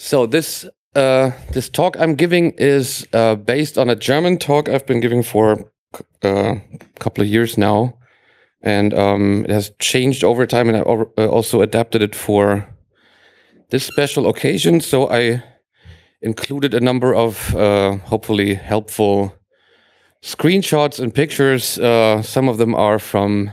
So this talk I'm giving is based on a German talk I've been giving for a couple of years now, and it has changed over time, and I also adapted it for this special occasion. So I included a number of hopefully helpful screenshots and pictures. Some of them are from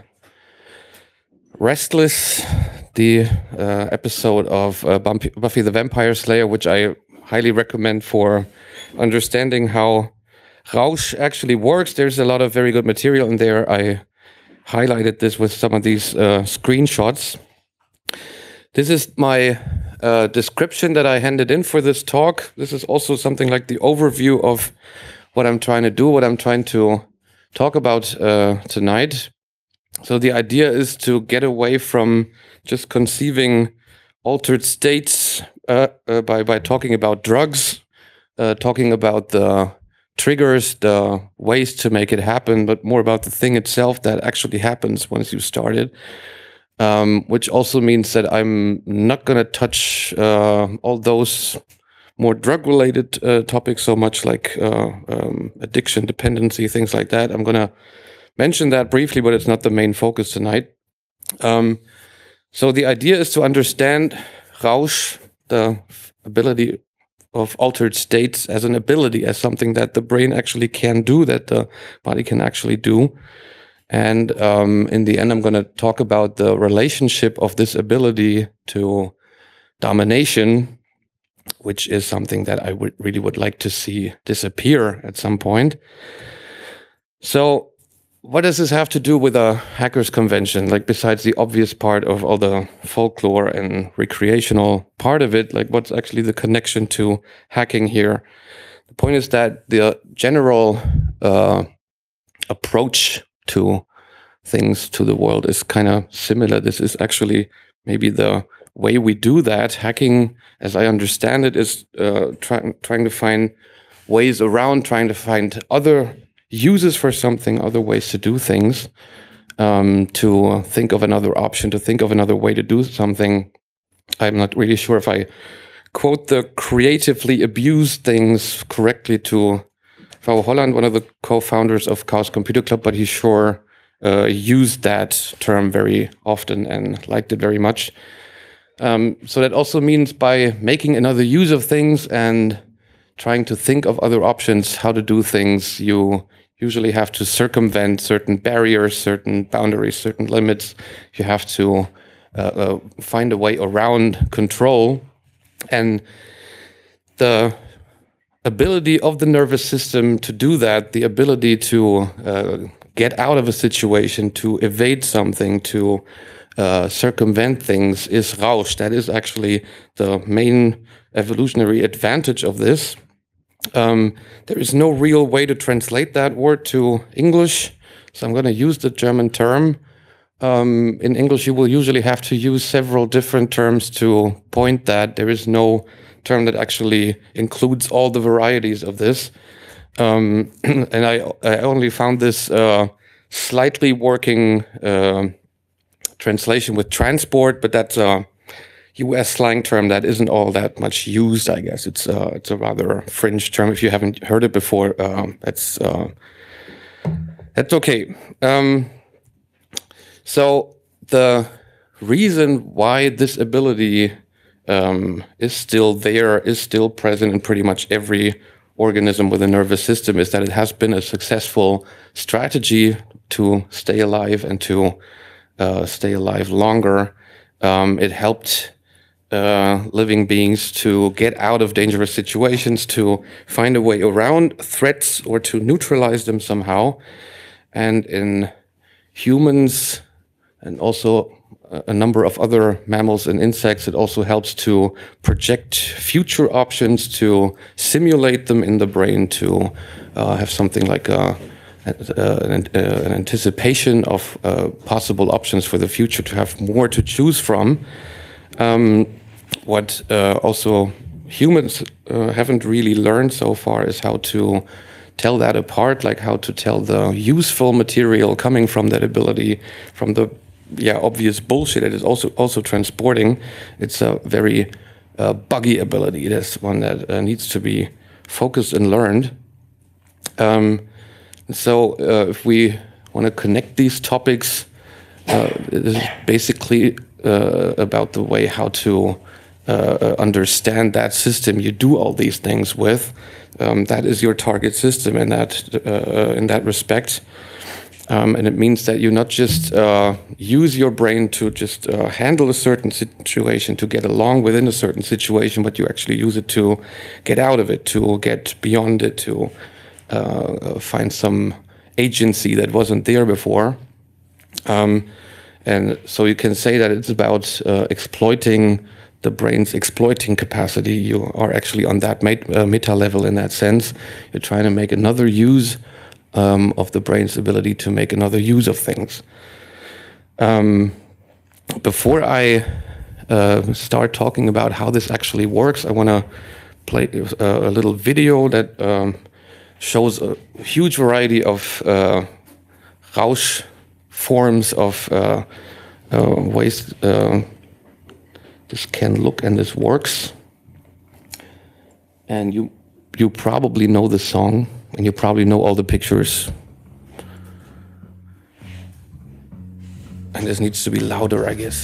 Restless, the episode of Buffy the Vampire Slayer, which I highly recommend for understanding how Rausch actually works. There's a lot of very good material in there. I highlighted this with some of these screenshots. This is my description that I handed in for this talk. This is also something like the overview of what I'm trying to do, what I'm trying to talk about tonight. So the idea is to get away from just conceiving altered states by talking about drugs, talking about the triggers, the ways to make it happen, but more about the thing itself that actually happens once you start it. Which also means that I'm not going to touch all those more drug-related topics so much, like addiction, dependency, things like that. I'm going to mention that briefly, but it's not the main focus tonight. So the idea is to understand Rausch, the ability of altered states, as an ability, as something that the brain actually can do, that the body can actually do. And in the end, I'm going to talk about the relationship of this ability to domination, which is something that I really would like to see disappear at some point. So what does this have to do with a hackers convention? Like, besides the obvious part of all the folklore and recreational part of it, like, what's actually the connection to hacking here? The point is that the general approach to things, to the world, is kind of similar. This is actually maybe the way we do that. Hacking, as I understand it, is trying to find ways around, trying to find other uses for something, other ways to do things, to think of another option, to think of another way to do something. I'm not really sure if I quote the creatively abused things correctly to Frau Holland, one of the co-founders of Chaos Computer Club, but he sure used that term very often and liked it very much. So that also means by making another use of things and trying to think of other options, how to do things, you usually have to circumvent certain barriers, certain boundaries, certain limits. You have to find a way around control. And the ability of the nervous system to do that, the ability to get out of a situation, to evade something, to circumvent things, is Rausch. That is actually the main evolutionary advantage of this. There is no real way to translate that word to English, so I'm going to use the German term. In English, you will usually have to use several different terms to point that. There is no term that actually includes all the varieties of this. And I only found this slightly working translation with transport, but that's a US slang term that isn't all that much used, I guess. It's a rather fringe term. If you haven't heard it before, that's okay. So the reason why this ability is still there, is still present in pretty much every organism with a nervous system, is that it has been a successful strategy to stay alive and to stay alive longer. It helped living beings to get out of dangerous situations, to find a way around threats or to neutralize them somehow. And in humans and also a number of other mammals and insects, it also helps to project future options, to simulate them in the brain, to have something like an anticipation of possible options for the future, to have more to choose from. What also humans haven't really learned so far is how to tell that apart, like how to tell the useful material coming from that ability from the obvious bullshit that is also transporting. It's a very buggy ability. That's one that needs to be focused and learned. So if we want to connect these topics, this is basically about the way how to understand that system you do all these things with. That is your target system in that respect. And it means that you not just use your brain to just handle a certain situation, to get along within a certain situation, but you actually use it to get out of it, to get beyond it, to find some agency that wasn't there before. And so you can say that it's about exploiting the brain's exploiting capacity. You are actually on that meta level in that sense. You're trying to make another use of the brain's ability to make another use of things. Before I start talking about how this actually works, I want to play a little video that shows a huge variety of Rausch forms of ways this can look and this works. And you probably know the song, and you probably know all the pictures. And this needs to be louder, I guess.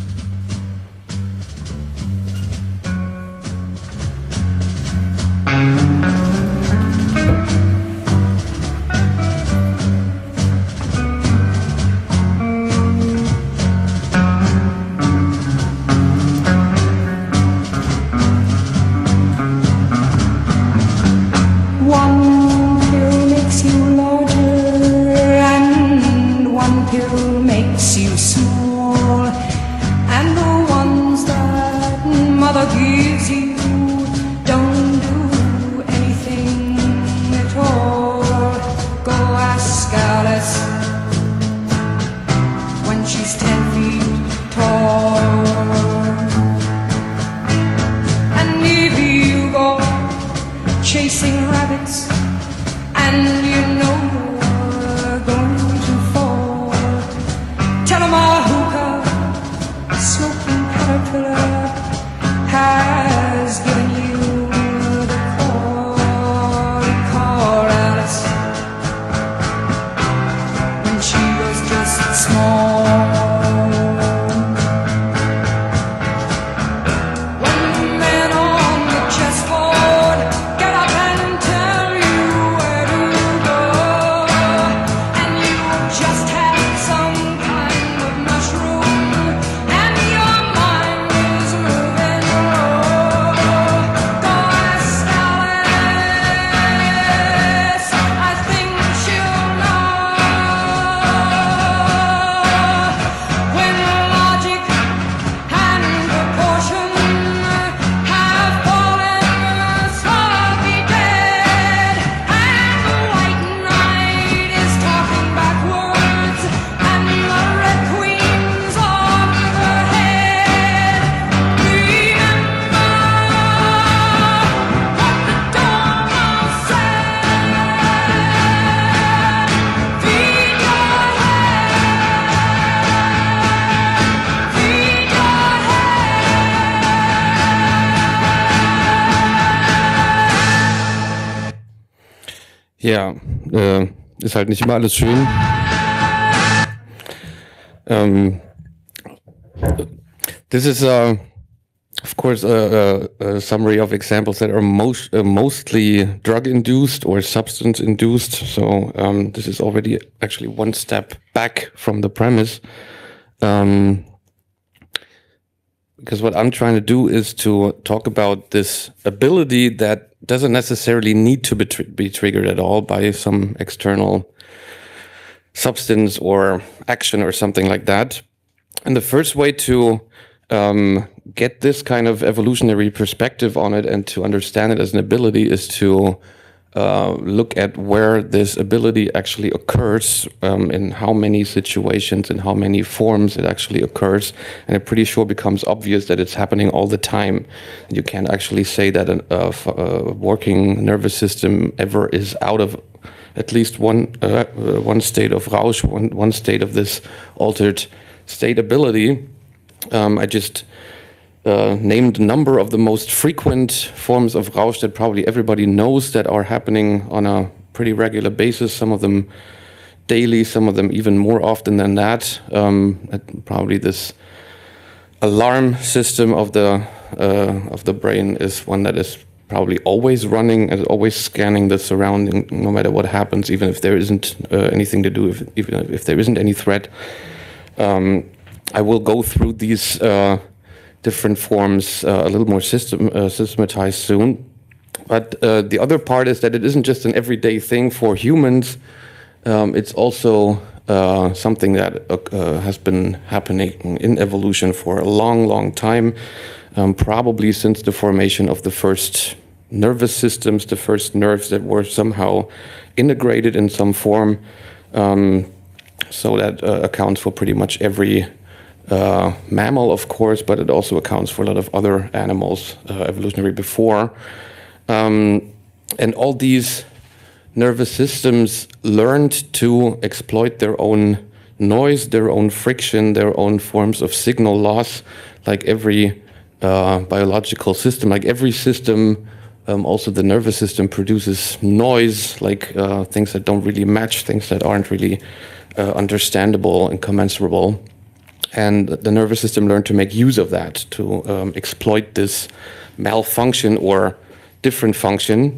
Ja, ist halt nicht immer alles schön. This is, of course, a summary of examples that are mostly drug-induced or substance-induced. So this is already actually one step back from the premise. Because what I'm trying to do is to talk about this ability that doesn't necessarily need to be triggered at all by some external substance or action or something like that. And the first way to get this kind of evolutionary perspective on it and to understand it as an ability is to look at where this ability actually occurs, in how many situations, in how many forms it actually occurs. And it pretty sure becomes obvious that it's happening all the time. You can't actually say that a working nervous system ever is out of at least one state of Rausch, one state of this altered state ability. I just named a number of the most frequent forms of Rausch that probably everybody knows that are happening on a pretty regular basis, some of them daily, some of them even more often than that. Probably this alarm system of the brain is one that is probably always running and always scanning the surrounding, no matter what happens, even if there isn't anything to do, even if there isn't any threat. I will go through these different forms a little more systematized soon. But the other part is that it isn't just an everyday thing for humans. It's also something that has been happening in evolution for a long, long time, probably since the formation of the first nervous systems, the first nerves that were somehow integrated in some form. So that accounts for pretty much every mammal, of course, but it also accounts for a lot of other animals evolutionary before. And all these nervous systems learned to exploit their own noise, their own friction, their own forms of signal loss, like every biological system, like every system. Also, the nervous system produces noise, like things that don't really match, things that aren't really understandable and commensurable. And the nervous system learned to make use of that, to exploit this malfunction or different function.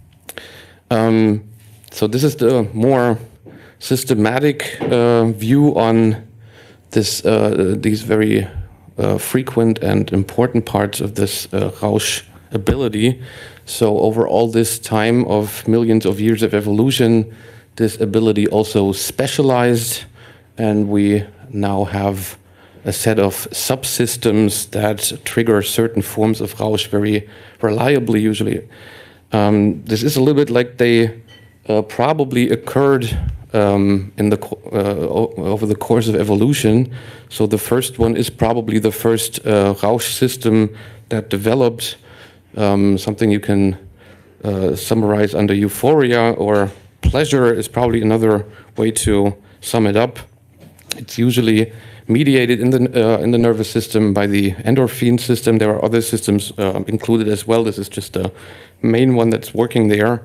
So this is the more systematic view on this, these very frequent and important parts of this Rausch ability. So over all this time of millions of years of evolution, this ability also specialized, and we now have a set of subsystems that trigger certain forms of Rausch very reliably, usually. This is a little bit like they probably occurred in the over the course of evolution. So the first one is probably the first Rausch system that developed. Something you can summarize under euphoria, or pleasure is probably another way to sum it up. It's usually mediated in the nervous system by the endorphin system. There are other systems included as well. This is just the main one that's working there.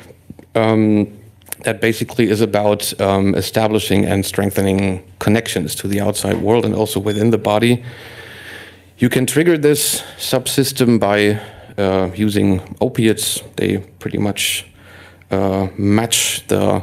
That basically is about establishing and strengthening connections to the outside world and also within the body. You can trigger this subsystem by using opiates. They pretty much match the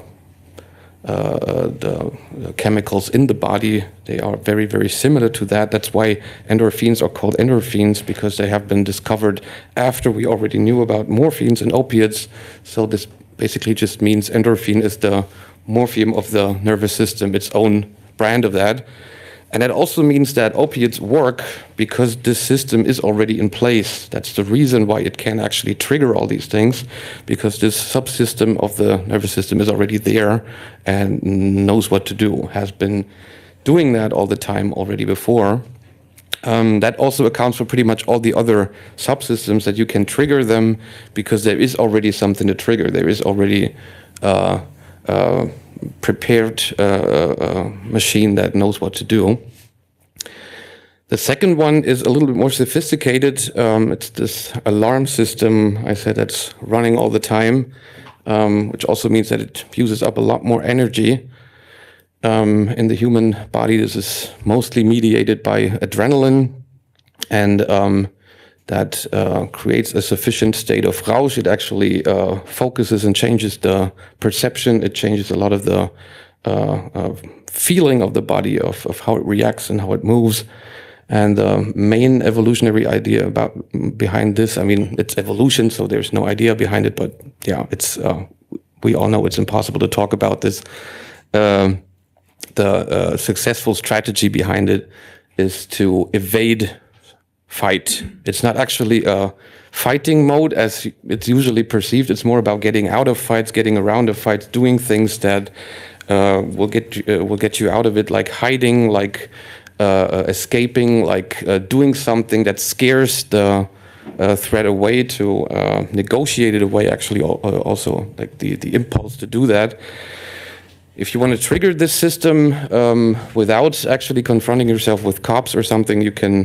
chemicals in the body. They are very, very similar to that. That's why endorphins are called endorphins, because they have been discovered after we already knew about morphines and opiates. So this basically just means endorphin is the morphium of the nervous system, its own brand of that. And that also means that opiates work because this system is already in place. That's the reason why it can actually trigger all these things, because this subsystem of the nervous system is already there and knows what to do, has been doing that all the time already before. That also accounts for pretty much all the other subsystems, that you can trigger them because there is already something to trigger. There is already prepared machine that knows what to do. The second one is a little bit more sophisticated. It's this alarm system, I said, that's running all the time, which also means that it uses up a lot more energy. In the human body, this is mostly mediated by adrenaline, and that creates a sufficient state of Rausch. It actually focuses and changes the perception. It changes a lot of the feeling of the body, of how it reacts and how it moves. And the main evolutionary idea behind this, I mean, it's evolution, so there's no idea behind it, but yeah, it's we all know it's impossible to talk about this. The successful strategy behind it is to evade fight. It's not actually a fighting mode as it's usually perceived. It's more about getting out of fights, getting around the fights, doing things that will get you out of it, like hiding, like escaping, like doing something that scares the threat away, to negotiate it away. Actually, also like the impulse to do that. If you want to trigger this system without actually confronting yourself with cops or something, you can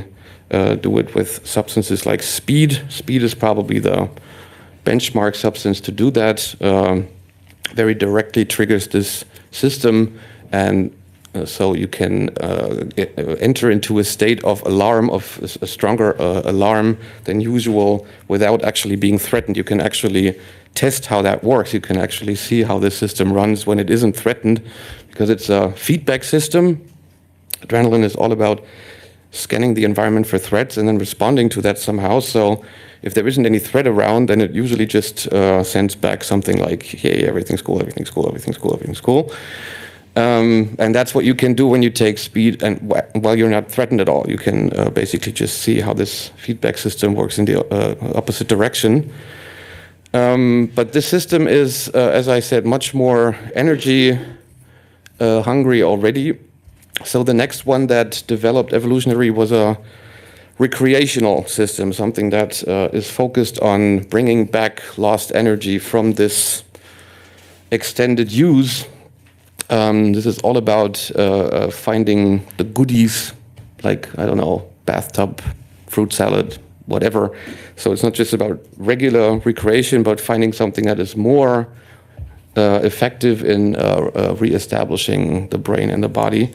do it with substances like speed. Speed is probably the benchmark substance to do that. Very directly triggers this system, and so you can enter into a state of alarm, of a stronger alarm than usual, without actually being threatened. You can actually test how that works. You can actually see how the system runs when it isn't threatened, because it's a feedback system. Adrenaline is all about scanning the environment for threats and then responding to that somehow. So if there isn't any threat around, then it usually just sends back something like, hey, everything's cool, everything's cool, everything's cool, everything's cool. And that's what you can do when you take speed, and while you're not threatened at all. You can basically just see how this feedback system works in the opposite direction. But this system is, as I said, much more energy hungry already. So the next one that developed evolutionary was a recreational system, something that is focused on bringing back lost energy from this extended use. This is all about finding the goodies, like, I don't know, bathtub, fruit salad, whatever. So it's not just about regular recreation, but finding something that is more effective in reestablishing the brain and the body.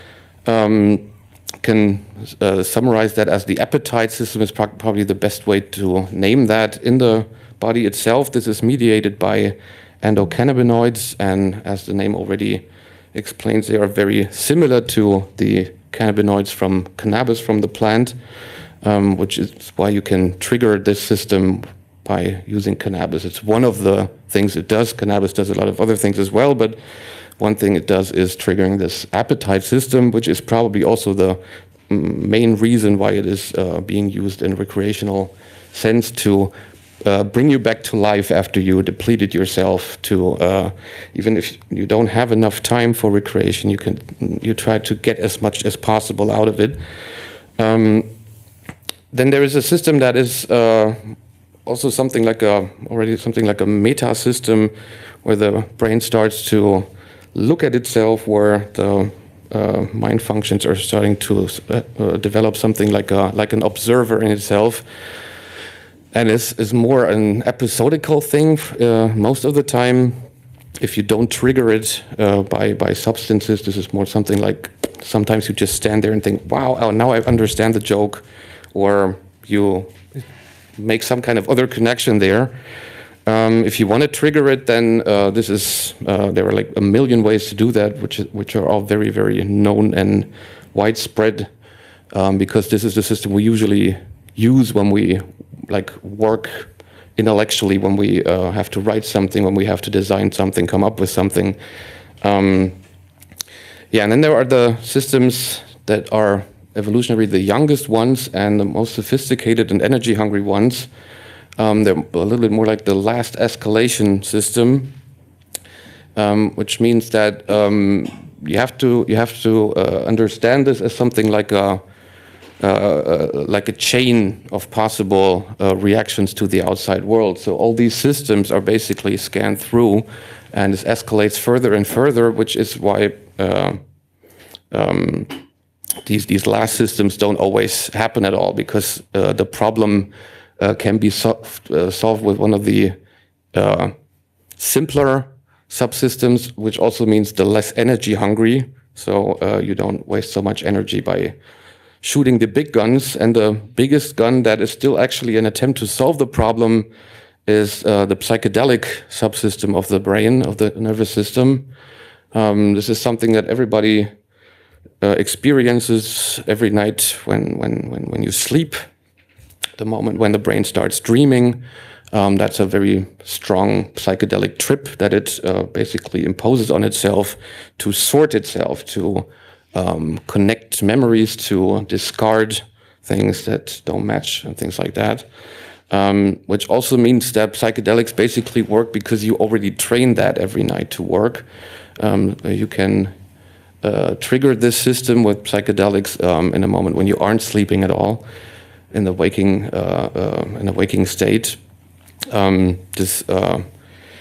Can summarize that as the appetite system is probably the best way to name that. In the body itself, this is mediated by endocannabinoids, and as the name already explains, they are very similar to the cannabinoids from cannabis, from the plant, which is why you can trigger this system by using cannabis. It's one of the things it does. Cannabis does a lot of other things as well, but one thing it does is triggering this appetite system, which is probably also the main reason why it is being used in recreational sense, to bring you back to life after you depleted yourself. To even if you don't have enough time for recreation, you try to get as much as possible out of it. Then there is a system that is also something like a meta system, where the brain starts to look at itself, where the mind functions are starting to develop something like an observer in itself, and is more an episodical thing most of the time. If you don't trigger it by substances, this is more something like, sometimes you just stand there and think, wow, now I understand the joke, or you make some kind of other connection there. If you want to trigger it, then there are like a million ways to do that, which are all very, very known and widespread, because this is the system we usually use when we work intellectually, when we have to write something, when we have to design something, come up with something. And then there are the systems that are evolutionary, the youngest ones and the most sophisticated and energy hungry ones. They're a little bit more like the last escalation system, which means that you have to understand this as something like a chain of possible reactions to the outside world. So all these systems are basically scanned through, and this escalates further and further, which is why these last systems don't always happen at all, because the problem can be solved with one of the simpler subsystems, which also means the less energy hungry. So you don't waste so much energy by shooting the big guns. And the biggest gun that is still actually an attempt to solve the problem is the psychedelic subsystem of the brain, of the nervous system. This is something that everybody experiences every night when you sleep. The moment when the brain starts dreaming, that's a very strong psychedelic trip that it basically imposes on itself to sort itself, to connect memories, to discard things that don't match and things like that. Which also means that psychedelics basically work because you already train that every night to work. You can trigger this system with psychedelics in a moment when you aren't sleeping at all, in the waking state. This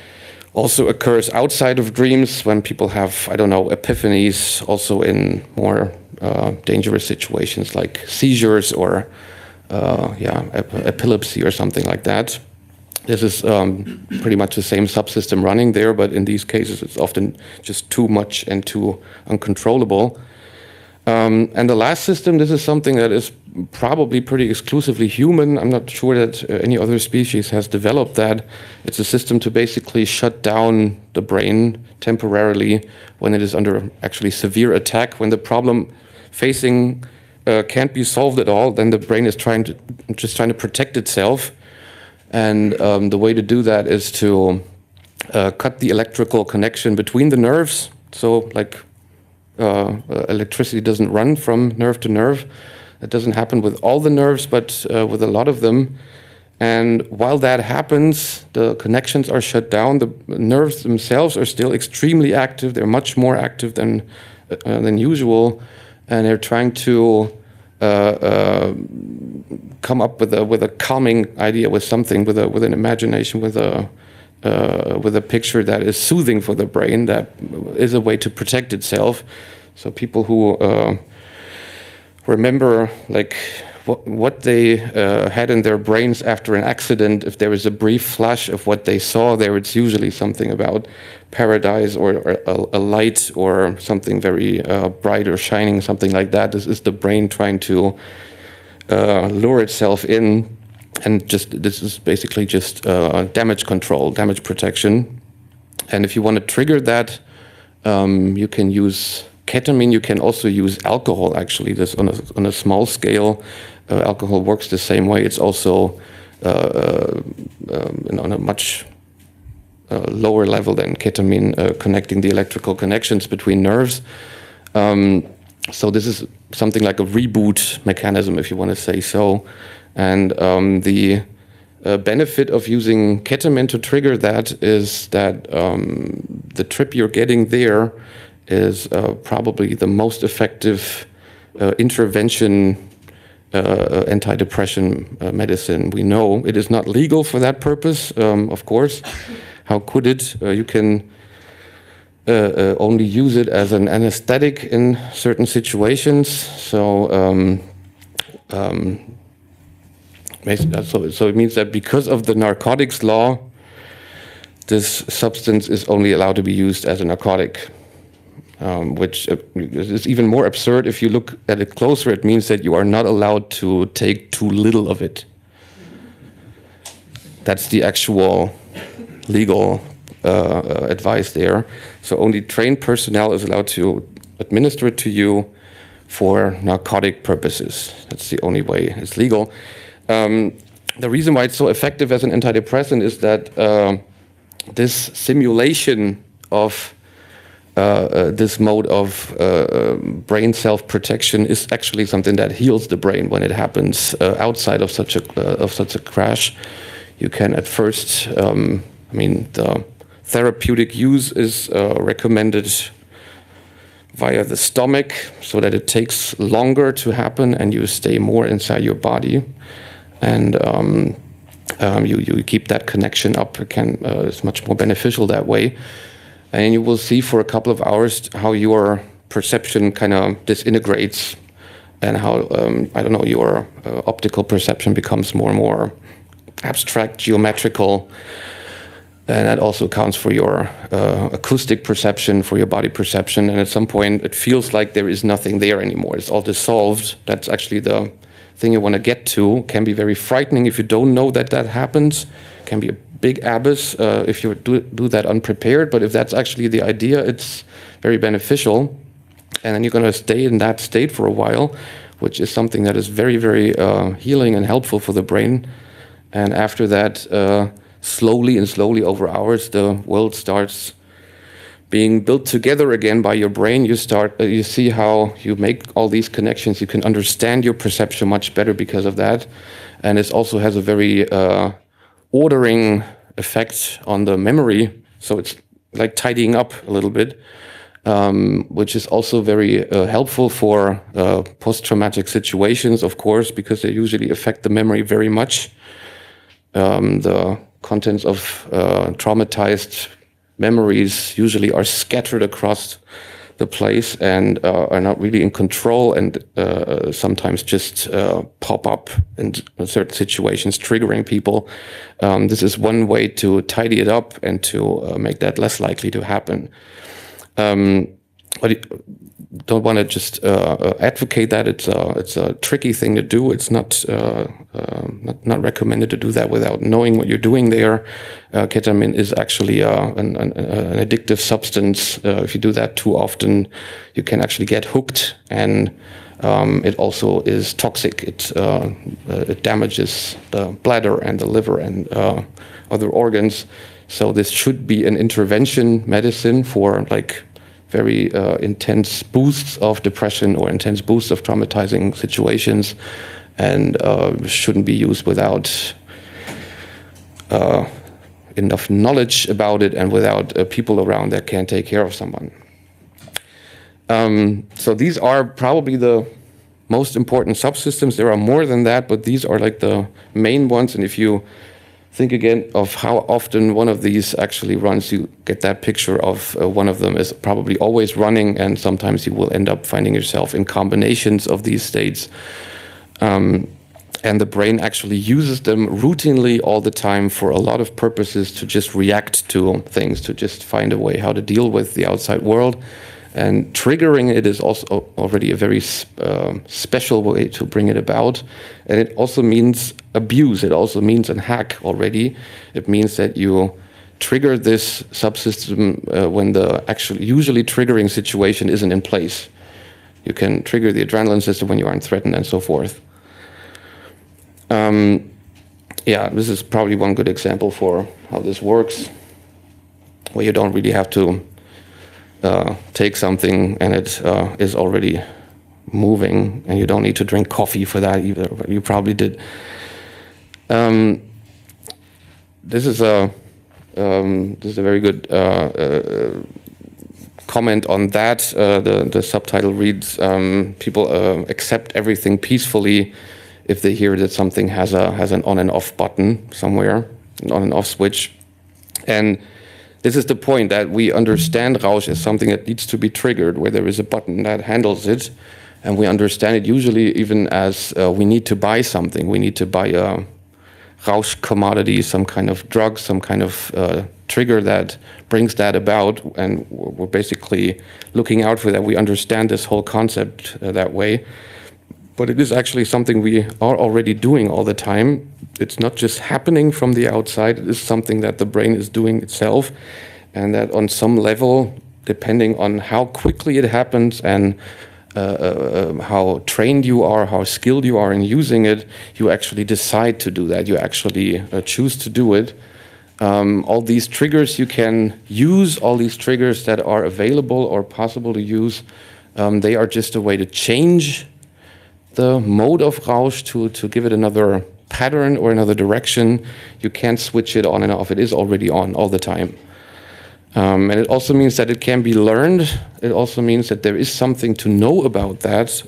Also occurs outside of dreams when people have, I don't know, epiphanies, also in more dangerous situations like seizures or epilepsy or something like that. This is pretty much the same subsystem running there, but in these cases it's often just too much and too uncontrollable. And the last system, this is something that is probably pretty exclusively human. I'm not sure that any other species has developed that. It's a system to basically shut down the brain temporarily when it is under actually severe attack. When the problem facing can't be solved at all, then the brain is just trying to protect itself. And the way to do that is to cut the electrical connection between the nerves. So like electricity doesn't run from nerve to nerve. It doesn't happen with all the nerves, but with a lot of them. And while that happens, the connections are shut down. The nerves themselves are still extremely active. They're much more active than usual, and they're trying to come up with a calming idea, with something, with an imagination, with a picture that is soothing for the brain, that is a way to protect itself. So people who remember like what they had in their brains after an accident, if there is a brief flash of what they saw there, it's usually something about paradise or a light or something very bright or shining, something like that. This is the brain trying to lure itself in, and this is basically just damage control, damage protection. And if you want to trigger that, you can use ketamine. You can also use alcohol, actually. This on a small scale. Alcohol works the same way. It's also on a much lower level than ketamine, connecting the electrical connections between nerves. So this is something like a reboot mechanism, if you want to say so. And the benefit of using ketamine to trigger that is that the trip you're getting there is probably the most effective intervention antidepressant medicine we know. It is not legal for that purpose, of course. How could it? You can only use it as an anesthetic in certain situations. So it means that because of the narcotics law, this substance is only allowed to be used as a narcotic. Which is even more absurd. If you look at it closer, it means that you are not allowed to take too little of it. That's the actual legal advice there. So only trained personnel is allowed to administer it to you for narcotic purposes. That's the only way it's legal. The reason why it's so effective as an antidepressant is that this simulation of this mode of brain self-protection is actually something that heals the brain when it happens outside of such a crash. You can at first, the therapeutic use is recommended via the stomach, so that it takes longer to happen and you stay more inside your body, and you keep that connection up. It's much more beneficial that way. And you will see for a couple of hours how your perception kind of disintegrates, and how, your optical perception becomes more and more abstract, geometrical. And that also counts for your acoustic perception, for your body perception. And at some point, it feels like there is nothing there anymore. It's all dissolved. That's actually the thing you want to get to. Can be very frightening if you don't know that happens. Can be a big abyss if you do that unprepared, but if that's actually the idea, it's very beneficial. And then you're going to stay in that state for a while, which is something that is very, very healing and helpful for the brain. And after that, slowly over hours, the world starts being built together again by your brain. You see how you make all these connections. You can understand your perception much better because of that. And it also has a very ordering effect on the memory, so it's like tidying up a little bit, which is also very helpful for post-traumatic situations, of course, because they usually affect the memory very much. The contents of traumatized memories usually are scattered across the place and are not really in control, and sometimes just pop up in certain situations, triggering people. This is one way to tidy it up and to make that less likely to happen. But don't want to just advocate that. It's a tricky thing to do. It's not recommended to do that without knowing what you're doing there. Ketamine is actually an addictive substance. If you do that too often, you can actually get hooked, and it also is toxic. It damages the bladder and the liver and other organs. So this should be an intervention medicine for like very intense boosts of depression or intense boosts of traumatizing situations, and shouldn't be used without enough knowledge about it and without people around that can take care of someone. So these are probably the most important subsystems. There are more than that, but these are like the main ones. And if you think again of how often one of these actually runs, you get that picture of one of them is probably always running, and sometimes you will end up finding yourself in combinations of these states. And the brain actually uses them routinely all the time for a lot of purposes, to just react to things, to just find a way how to deal with the outside world. And triggering it is also already a very special way to bring it about. And it also means abuse. It also means a hack already. It means that you trigger this subsystem when the usually triggering situation isn't in place. You can trigger the adrenaline system when you aren't threatened and so forth. Yeah, this is probably one good example for how this works, where you don't really have to take something and it is already moving, and you don't need to drink coffee for that either, but you probably did. This is a very good comment on that. The subtitle reads, people accept everything peacefully if they hear that something has an on and off button somewhere, an on and off switch. And this is the point, that we understand Rausch as something that needs to be triggered, where there is a button that handles it. And we understand it usually even as we need to buy something. We need to buy a Rausch commodity, some kind of drug, some kind of trigger that brings that about. And we're basically looking out for that. We understand this whole concept that way. But it is actually something we are already doing all the time. It's not just happening from the outside. It is something that the brain is doing itself, and that on some level, depending on how quickly it happens and how trained you are, how skilled you are in using it, you actually decide to do that. You actually choose to do it. All these triggers you can use, all these triggers that are available or possible to use, they are just a way to change the mode of Rausch, to give it another pattern or another direction. You can't switch it on and off. It is already on all the time. And it also means that it can be learned. It also means that there is something to know about that.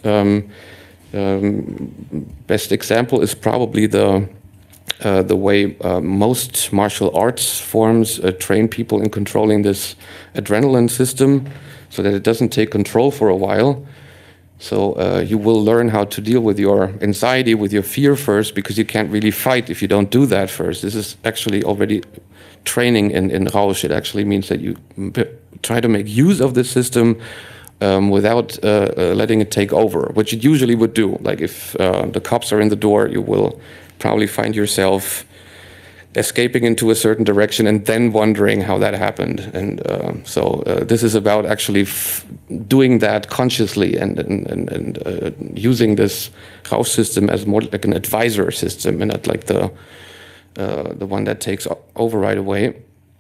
Best example is probably the way most martial arts forms train people in controlling this adrenaline system, so that it doesn't take control for a while. So you will learn how to deal with your anxiety, with your fear first, because you can't really fight if you don't do that first. This is actually already training in Rausch. It actually means that you try to make use of the system without letting it take over, which it usually would do. Like if the cops are in the door, you will probably find yourself escaping into a certain direction and then wondering how that happened. And so this is about actually doing that consciously and using this Rausch system as more like an advisor system, and not like the one that takes over right away.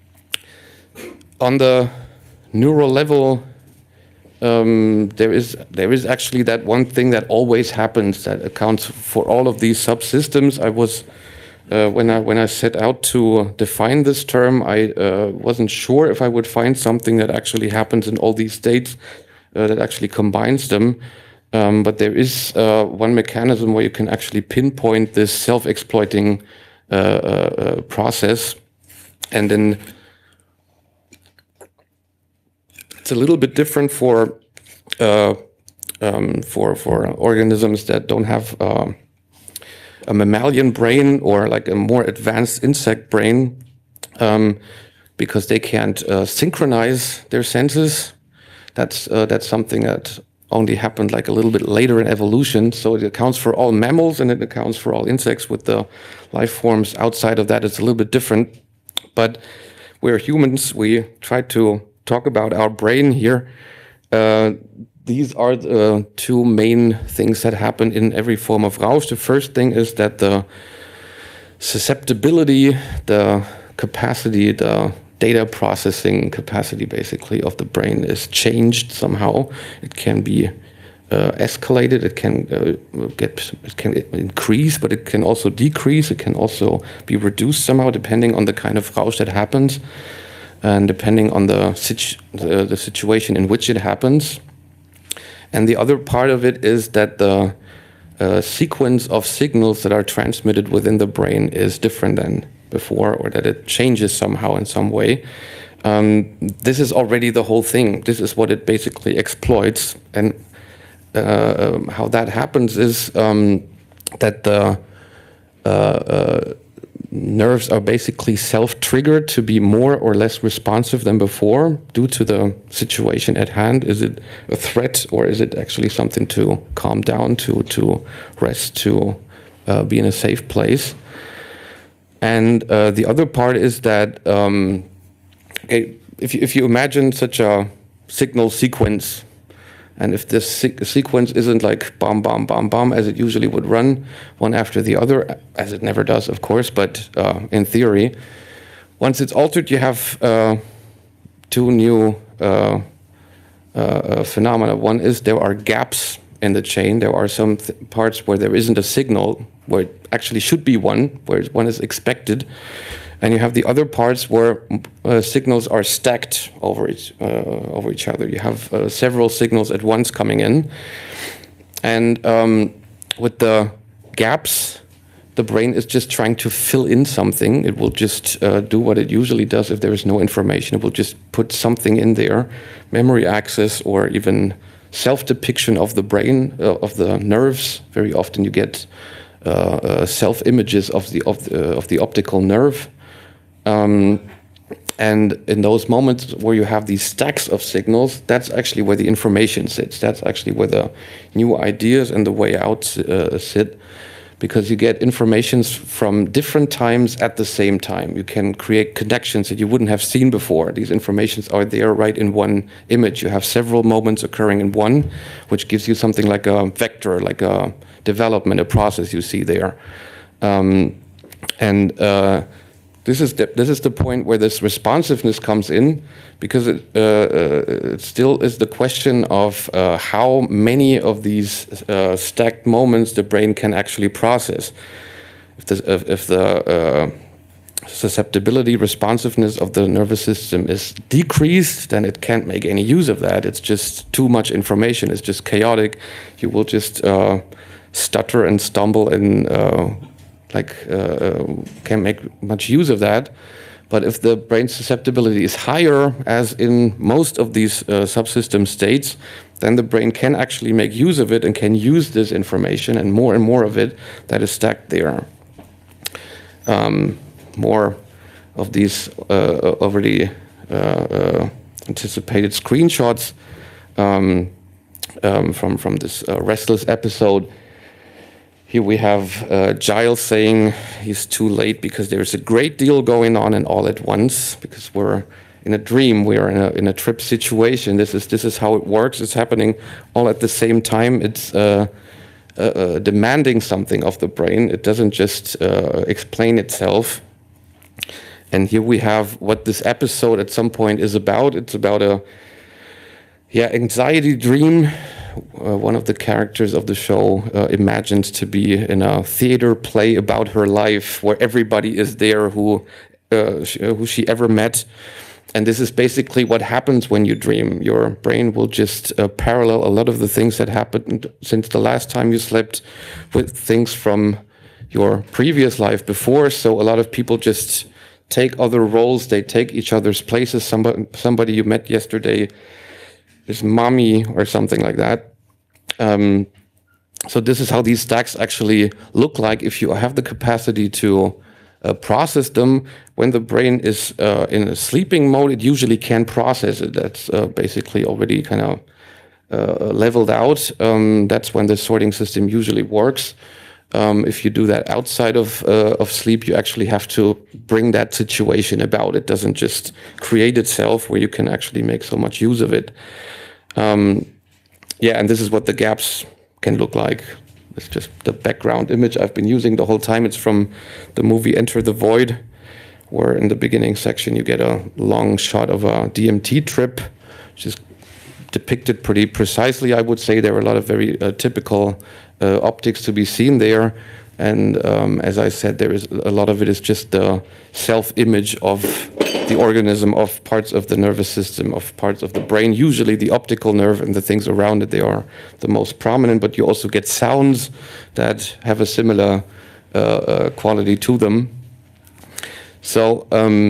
On the neural level, there is actually that one thing that always happens that accounts for all of these subsystems. I was when I set out to define this term, I wasn't sure if I would find something that actually happens in all these states that actually combines them. But there is one mechanism where you can actually pinpoint this self-exploiting process, and then It's a little bit different for organisms that don't have a mammalian brain or like a more advanced insect brain, because they can't synchronize their senses. That's something that only happened like a little bit later in evolution. So it accounts for all mammals and it accounts for all insects. With the life forms outside of that, it's a little bit different. But we're humans. We try to talk about our brain here. These are the two main things that happen in every form of Rausch. The first thing is that the susceptibility, the capacity, the data processing capacity basically of the brain is changed somehow. It can be escalated, it can increase, but it can also decrease. It can also be reduced somehow depending on the kind of Rausch that happens and depending on the situation in which it happens. And the other part of it is that the sequence of signals that are transmitted within the brain is different than before, or that it changes somehow in some way. This is already the whole thing. This is what it basically exploits. And how that happens is that the nerves are basically self-triggered to be more or less responsive than before due to the situation at hand. Is it a threat, or is it actually something to calm down, to rest, to be in a safe place? And the other part is that if you imagine such a signal sequence, and if this sequence isn't like bam, bam, bam, bam, as it usually would run, one after the other, as it never does, of course, but in theory, once it's altered, you have two new phenomena. One is there are gaps in the chain. There are some parts where there isn't a signal, where it actually should be one, where one is expected. And you have the other parts where signals are stacked over each other. You have several signals at once coming in. And with the gaps, the brain is just trying to fill in something. It will just do what it usually does if there is no information. It will just put something in there, memory access, or even self-depiction of the brain, of the nerves. Very often you get self-images of the optical nerve. And in those moments where you have these stacks of signals, that's actually where the information sits. That's actually where the new ideas and the way out sit, because you get informations from different times at the same time. You can create connections that you wouldn't have seen before. These informations are there right in one image. You have several moments occurring in one, which gives you something like a vector, like a development, a process you see there. This is the point where this responsiveness comes in, because it still is the question of how many of these stacked moments the brain can actually process. If the susceptibility, responsiveness of the nervous system is decreased, then it can't make any use of that. It's just too much information. It's just chaotic. You will just stutter and stumble and can't make much use of that. But if the brain susceptibility is higher, as in most of these subsystem states, then the brain can actually make use of it and can use this information and more of it that is stacked there. More of these already anticipated screenshots from this Restless episode. Here we have Giles saying he's too late because there's a great deal going on and all at once, because we're in a dream, we're in a trip situation. This is how it works. It's happening all at the same time. It's demanding something of the brain. It doesn't just explain itself. And here we have what this episode at some point is about. It's about a anxiety dream. One of the characters of the show imagines to be in a theater play about her life, where everybody is there who she ever met. And this is basically what happens when you dream. Your brain will just parallel a lot of the things that happened since the last time you slept with things from your previous life before. So a lot of people just take other roles. They take each other's places. Somebody you met yesterday is Mami or something like that. So this is how these stacks actually look like if you have the capacity to process them. When the brain is in a sleeping mode, it usually can process it. That's basically already kind of leveled out. That's when the sorting system usually works. If you do that outside of sleep, you actually have to bring that situation about. It doesn't just create itself where you can actually make so much use of it. Yeah, and this is what the gaps can look like. It's just the background image I've been using the whole time. It's from the movie Enter the Void, where in the beginning section you get a long shot of a DMT trip, which is depicted pretty precisely. I would say there are a lot of very typical optics to be seen there. And as I said, there is a lot of it is just the self-image of the organism, of parts of the nervous system, of parts of the brain. Usually the optical nerve and the things around it, they are the most prominent, but you also get sounds that have a similar quality to them. So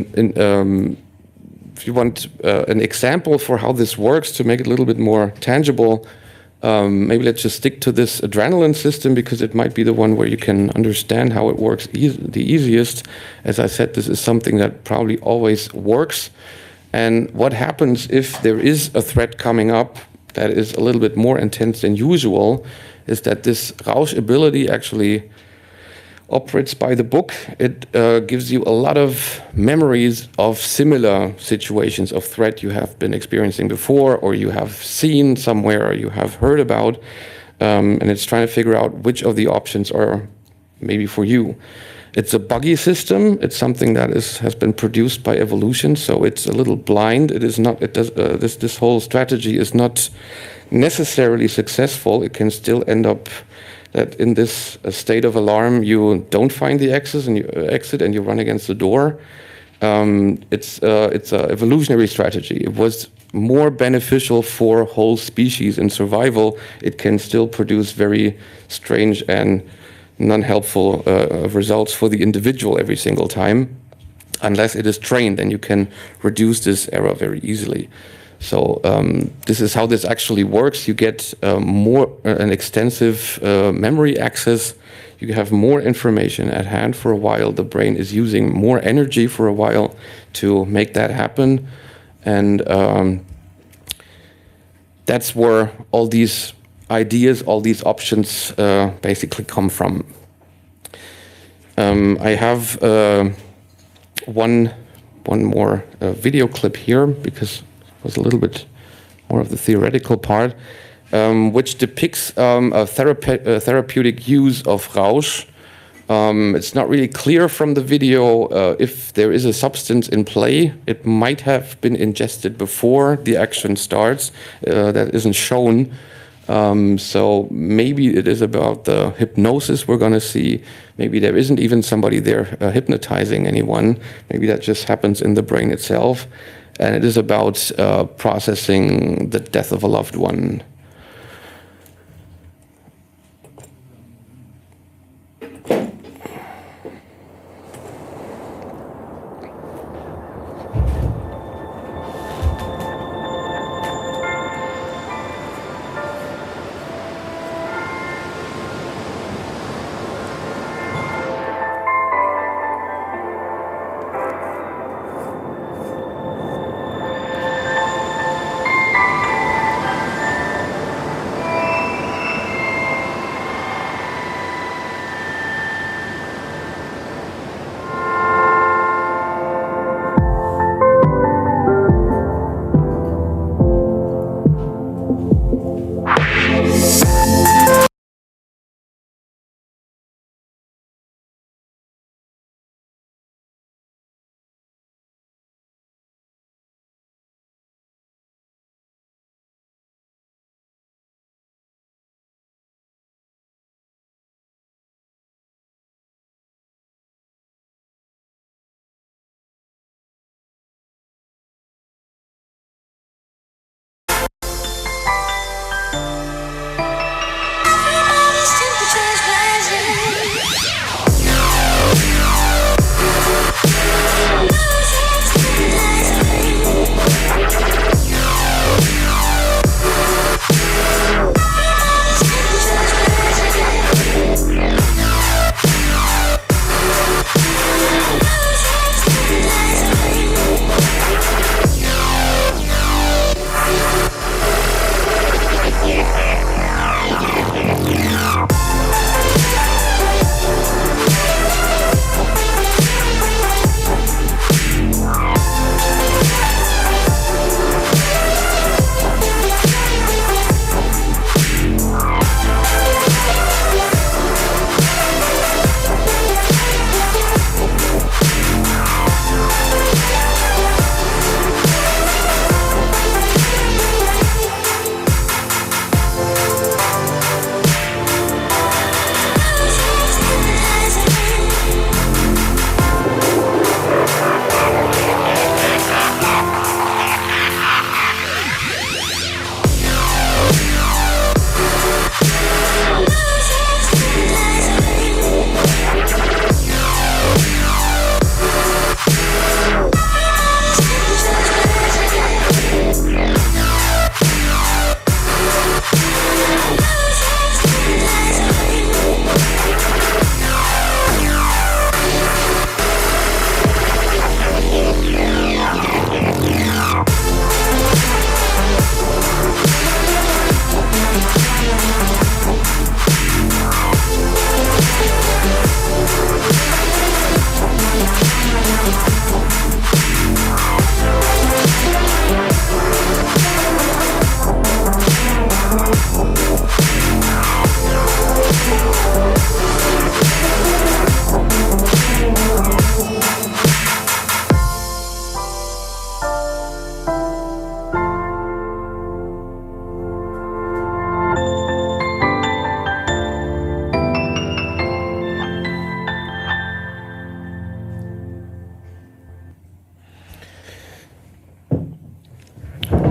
if you want an example for how this works to make it a little bit more tangible, maybe let's just stick to this adrenaline system because it might be the one where you can understand how it works the easiest. As I said, this is something that probably always works. And what happens if there is a threat coming up that is a little bit more intense than usual is that this Rausch ability actually operates by the book. It gives you a lot of memories of similar situations of threat you have been experiencing before, or you have seen somewhere, or you have heard about, and it's trying to figure out which of the options are maybe for you. It's a buggy system. It's something that has been produced by evolution, so it's a little blind. It is not. It does. This whole strategy is not necessarily successful. It can still end up that in this state of alarm, you don't find the exit and you run against the door. It's an evolutionary strategy. It was more beneficial for whole species in survival. It can still produce very strange and non-helpful results for the individual every single time, unless it is trained, and you can reduce this error very easily. So this is how this actually works. You get an extensive memory access. You have more information at hand for a while. The brain is using more energy for a while to make that happen. And that's where all these ideas, all these options basically come from. I have one more video clip here because was a little bit more of the theoretical part, which depicts a therapeutic use of Rausch. It's not really clear from the video if there is a substance in play. It might have been ingested before the action starts. That isn't shown. So maybe it is about the hypnosis we're going to see. Maybe there isn't even somebody there hypnotizing anyone. Maybe that just happens in the brain itself. And it is about processing the death of a loved one.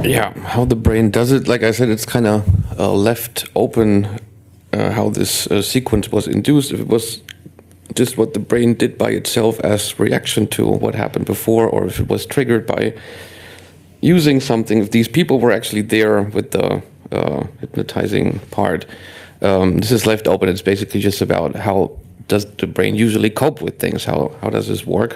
Yeah, how the brain does it, like I said, it's kind of left open how this sequence was induced. If it was just what the brain did by itself as reaction to what happened before, or if it was triggered by using something, if these people were actually there with the hypnotizing part. This is left open. It's basically just about how does the brain usually cope with things? How does this work?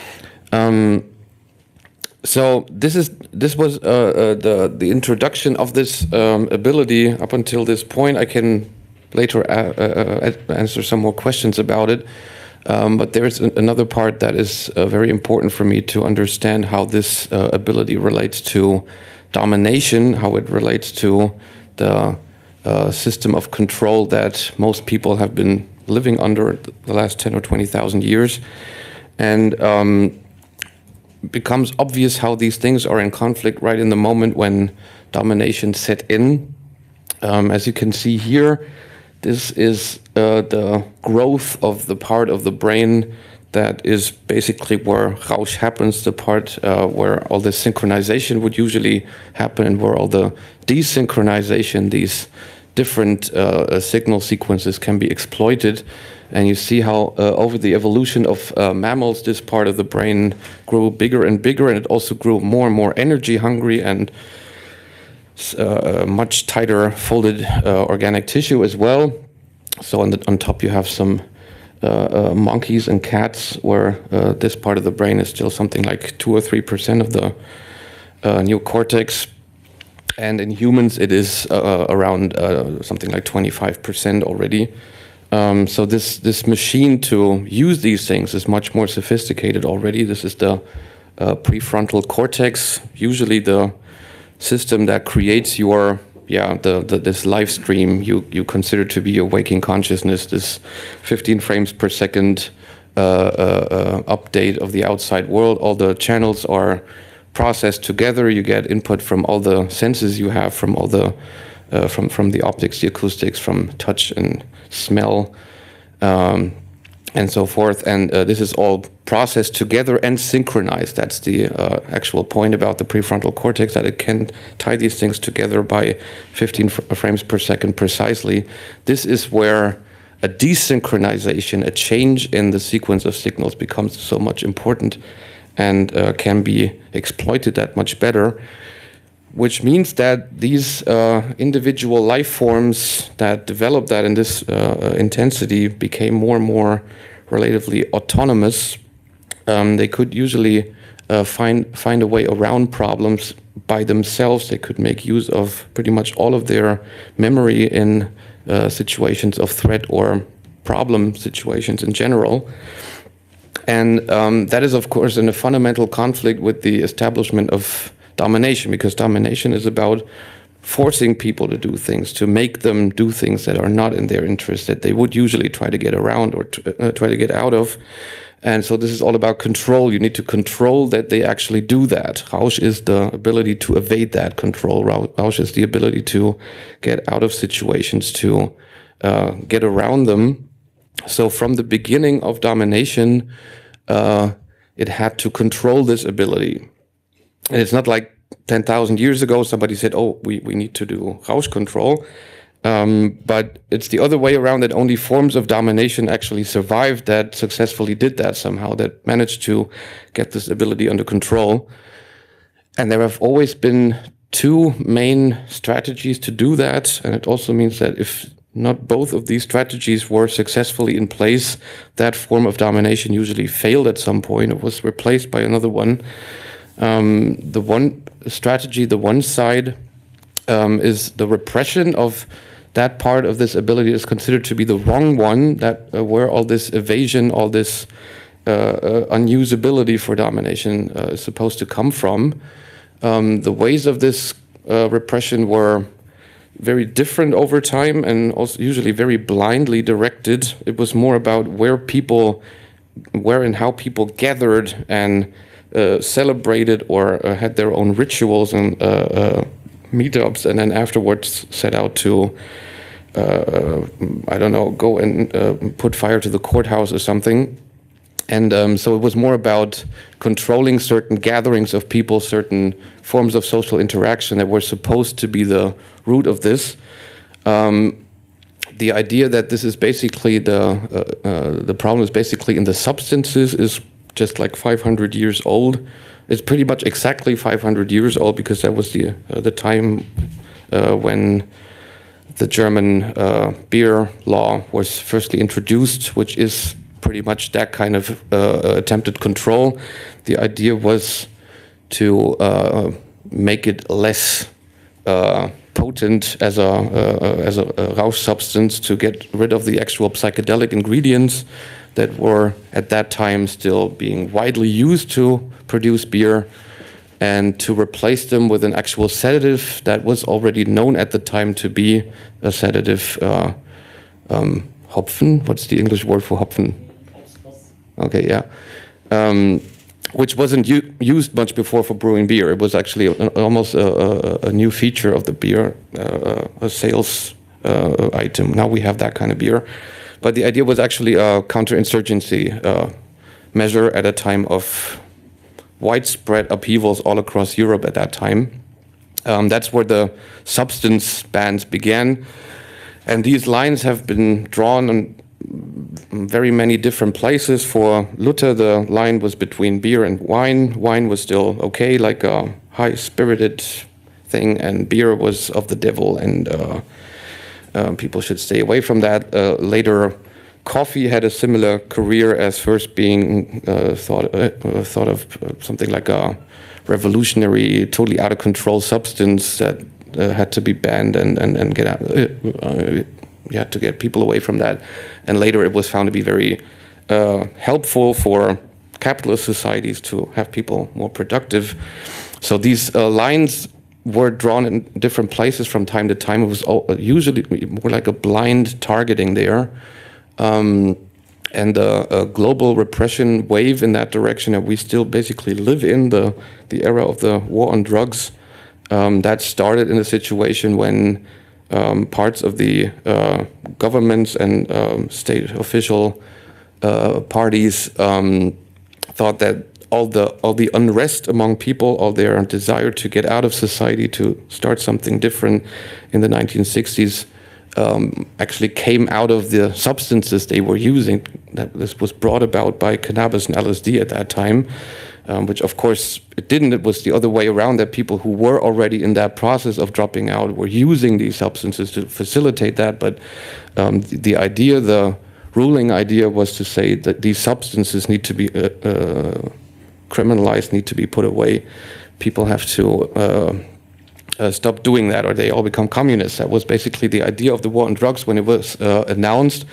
So this was the introduction of this ability. Up until this point, I can later answer some more questions about it. But there's another part that is very important for me to understand how this ability relates to domination, how it relates to the system of control that most people have been living under the last 10 or 20,000 years. And becomes obvious how these things are in conflict right in the moment when domination set in. As you can see here, this is the growth of the part of the brain that is basically where Rausch happens, the part where all the synchronization would usually happen, and where all the desynchronization, these different signal sequences can be exploited. And you see how over the evolution of mammals, this part of the brain grew bigger and bigger, and it also grew more and more energy hungry and much tighter folded organic tissue as well. So on top you have some monkeys and cats where this part of the brain is still something like 2 or 3% of the neocortex. And in humans it is around something like 25% already. So this machine to use these things is much more sophisticated already. This is the prefrontal cortex, usually the system that creates your this live stream you consider to be your waking consciousness, this 15 frames per second update of the outside world. All the channels are processed together. You get input from all the senses you have, from all the from the optics, the acoustics, from touch and smell, and so forth. And this is all processed together and synchronized. That's the actual point about the prefrontal cortex, that it can tie these things together by 15 frames per second precisely. This is where a desynchronization, a change in the sequence of signals, becomes so much important and can be exploited that much better. Which means that these individual life forms that developed that in this intensity became more and more relatively autonomous. They could usually find a way around problems by themselves. They could make use of pretty much all of their memory in situations of threat or problem situations in general. And that is, of course, in a fundamental conflict with the establishment of domination, because domination is about forcing people to do things, to make them do things that are not in their interest, that they would usually try to get around or try to get out of. And so this is all about control. You need to control that they actually do that. Rausch is the ability to evade that control. Rausch is the ability to get out of situations, to get around them. So from the beginning of domination, it had to control this ability. And it's not like 10,000 years ago somebody said, oh, we need to do Rausch control. But it's the other way around, that only forms of domination actually survived that successfully did that somehow, that managed to get this ability under control. And there have always been two main strategies to do that. And it also means that if not both of these strategies were successfully in place, that form of domination usually failed at some point or was replaced by another one. The one strategy, the one side, is the repression of that part of this ability is considered to be the wrong one, that where all this evasion, all this unusability for domination is supposed to come from. The ways of this repression were very different over time and also usually very blindly directed. It was more about where and how people gathered and celebrated or had their own rituals and meetups, and then afterwards set out to, go and put fire to the courthouse or something. And so it was more about controlling certain gatherings of people, certain forms of social interaction that were supposed to be the root of this. The idea that this is basically the problem is basically in the substances is just like 500 years old. It's pretty much exactly 500 years old because that was the time when the German beer law was firstly introduced, which is pretty much that kind of attempted control. The idea was to make it less potent as a Rausch substance, to get rid of the actual psychedelic ingredients that were at that time still being widely used to produce beer, and to replace them with an actual sedative that was already known at the time to be a sedative. Hopfen, what's the English word for Hopfen? Okay, yeah. Which wasn't used much before for brewing beer. It was actually almost a new feature of the beer, a sales item. Now we have that kind of beer. But the idea was actually a counterinsurgency measure at a time of widespread upheavals all across Europe at that time. That's where the substance bans began. And these lines have been drawn on very many different places. For Luther, the line was between beer and wine. Wine was still okay, like a high-spirited thing, and beer was of the devil, and people should stay away from that. Later, coffee had a similar career, as first being thought of something like a revolutionary, totally out of control substance that had to be banned and get out. You had to get people away from that. And later it was found to be very helpful for capitalist societies to have people more productive. So these lines were drawn in different places from time to time. It was usually more like a blind targeting there. And a global repression wave in that direction that we still basically live in, the era of the war on drugs, that started in a situation when parts of the governments and state official parties thought that all the unrest among people, all their desire to get out of society, to start something different in the 1960s, actually came out of the substances they were using. That this was brought about by cannabis and LSD at that time, which of course it didn't. It was the other way around, that people who were already in that process of dropping out were using these substances to facilitate that. But the idea, the ruling idea, was to say that these substances need to be criminalized, need to be put away. People have to stop doing that, or they all become communists. That was basically the idea of the war on drugs when it was announced.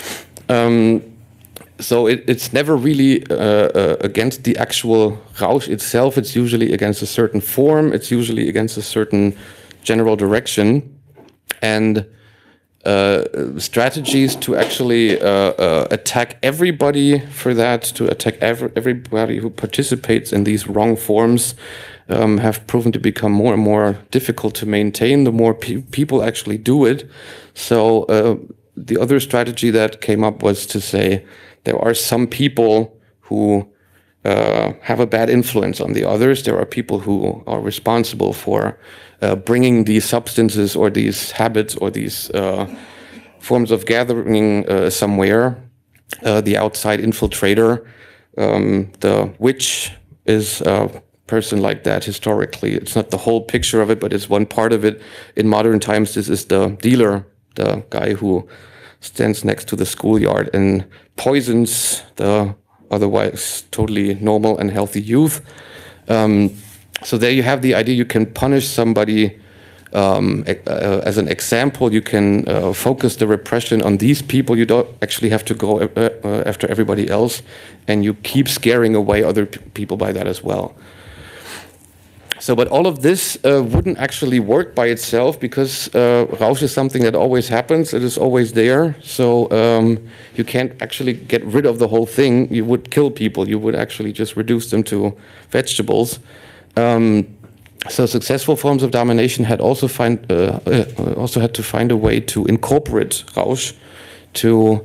So it's never really against the actual Rausch itself. It's usually against a certain form. It's usually against a certain general direction. And strategies to actually attack everybody for that, to attack everybody who participates in these wrong forms, have proven to become more and more difficult to maintain the more people actually do it. So the other strategy that came up was to say there are some people who have a bad influence on the others. There are people who are responsible for bringing these substances or these habits or these forms of gathering somewhere. The outside infiltrator, the witch, is a person like that historically. It's not the whole picture of it, but it's one part of it. In modern times, this is the dealer, the guy who stands next to the schoolyard and poisons the otherwise totally normal and healthy youth. So there you have the idea. You can punish somebody as an example. You can focus the repression on these people. You don't actually have to go after everybody else, and you keep scaring away other people by that as well. So, but all of this wouldn't actually work by itself, because Rausch is something that always happens. It is always there. So you can't actually get rid of the whole thing. You would kill people. You would actually just reduce them to vegetables. So successful forms of domination had also had to find a way to incorporate Rausch, to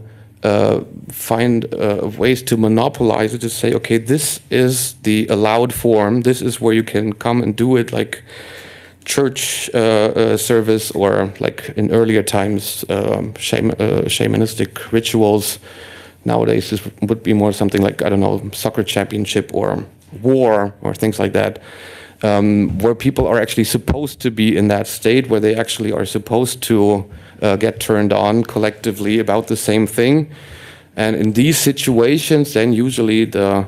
find ways to monopolize it, to say, okay, this is the allowed form, this is where you can come and do it, like church service, or like in earlier times, shamanistic rituals. Nowadays, this would be more something like, I don't know, soccer championship or war or things like that, where people are actually supposed to be in that state, where they actually are supposed to get turned on collectively about the same thing. And in these situations, then usually the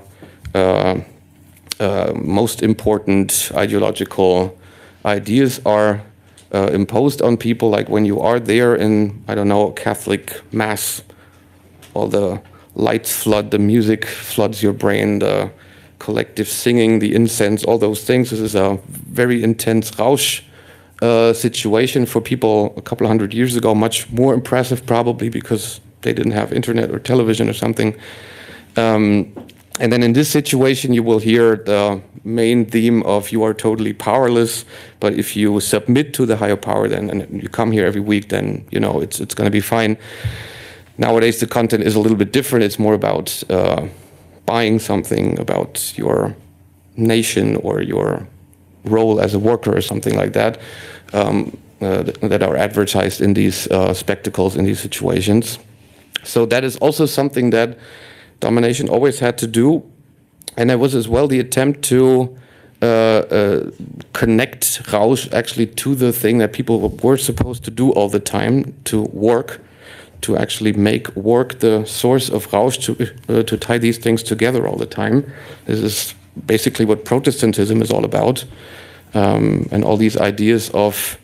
most important ideological ideas are imposed on people. Like when you are there in, I don't know, Catholic mass, all the lights flood, the music floods your brain, the collective singing, the incense, all those things. This is a very intense Rausch situation for people a couple of hundred years ago, much more impressive probably because they didn't have internet or television or something. And then in this situation, you will hear the main theme of you are totally powerless, but if you submit to the higher power, then and you come here every week, then you know it's going to be fine. Nowadays, the content is a little bit different. It's more about buying something, about your nation or your role as a worker or something like that, that are advertised in these spectacles, in these situations. So that is also something that domination always had to do. And there was as well the attempt to connect Rausch actually to the thing that people were supposed to do all the time, to work, to actually make work the source of Rausch, to tie these things together all the time. This is basically what Protestantism is all about, and all these ideas of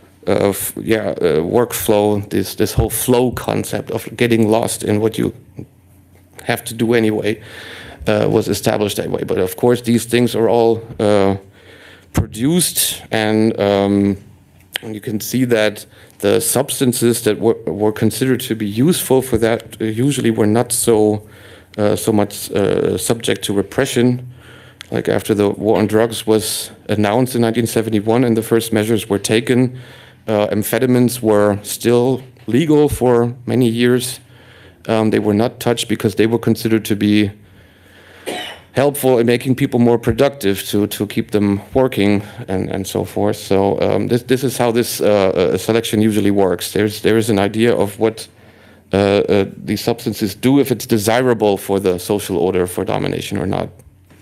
workflow, this whole flow concept of getting lost in what you have to do anyway, was established that way. But of course, these things are all produced, and you can see that the substances that were considered to be useful for that usually were not so much subject to repression. Like after the war on drugs was announced in 1971 and the first measures were taken, amphetamines were still legal for many years. They were not touched because they were considered to be helpful in making people more productive, to keep them working and so forth. So this is how this selection usually works. There is an idea of what these substances do, if it's desirable for the social order, for domination or not.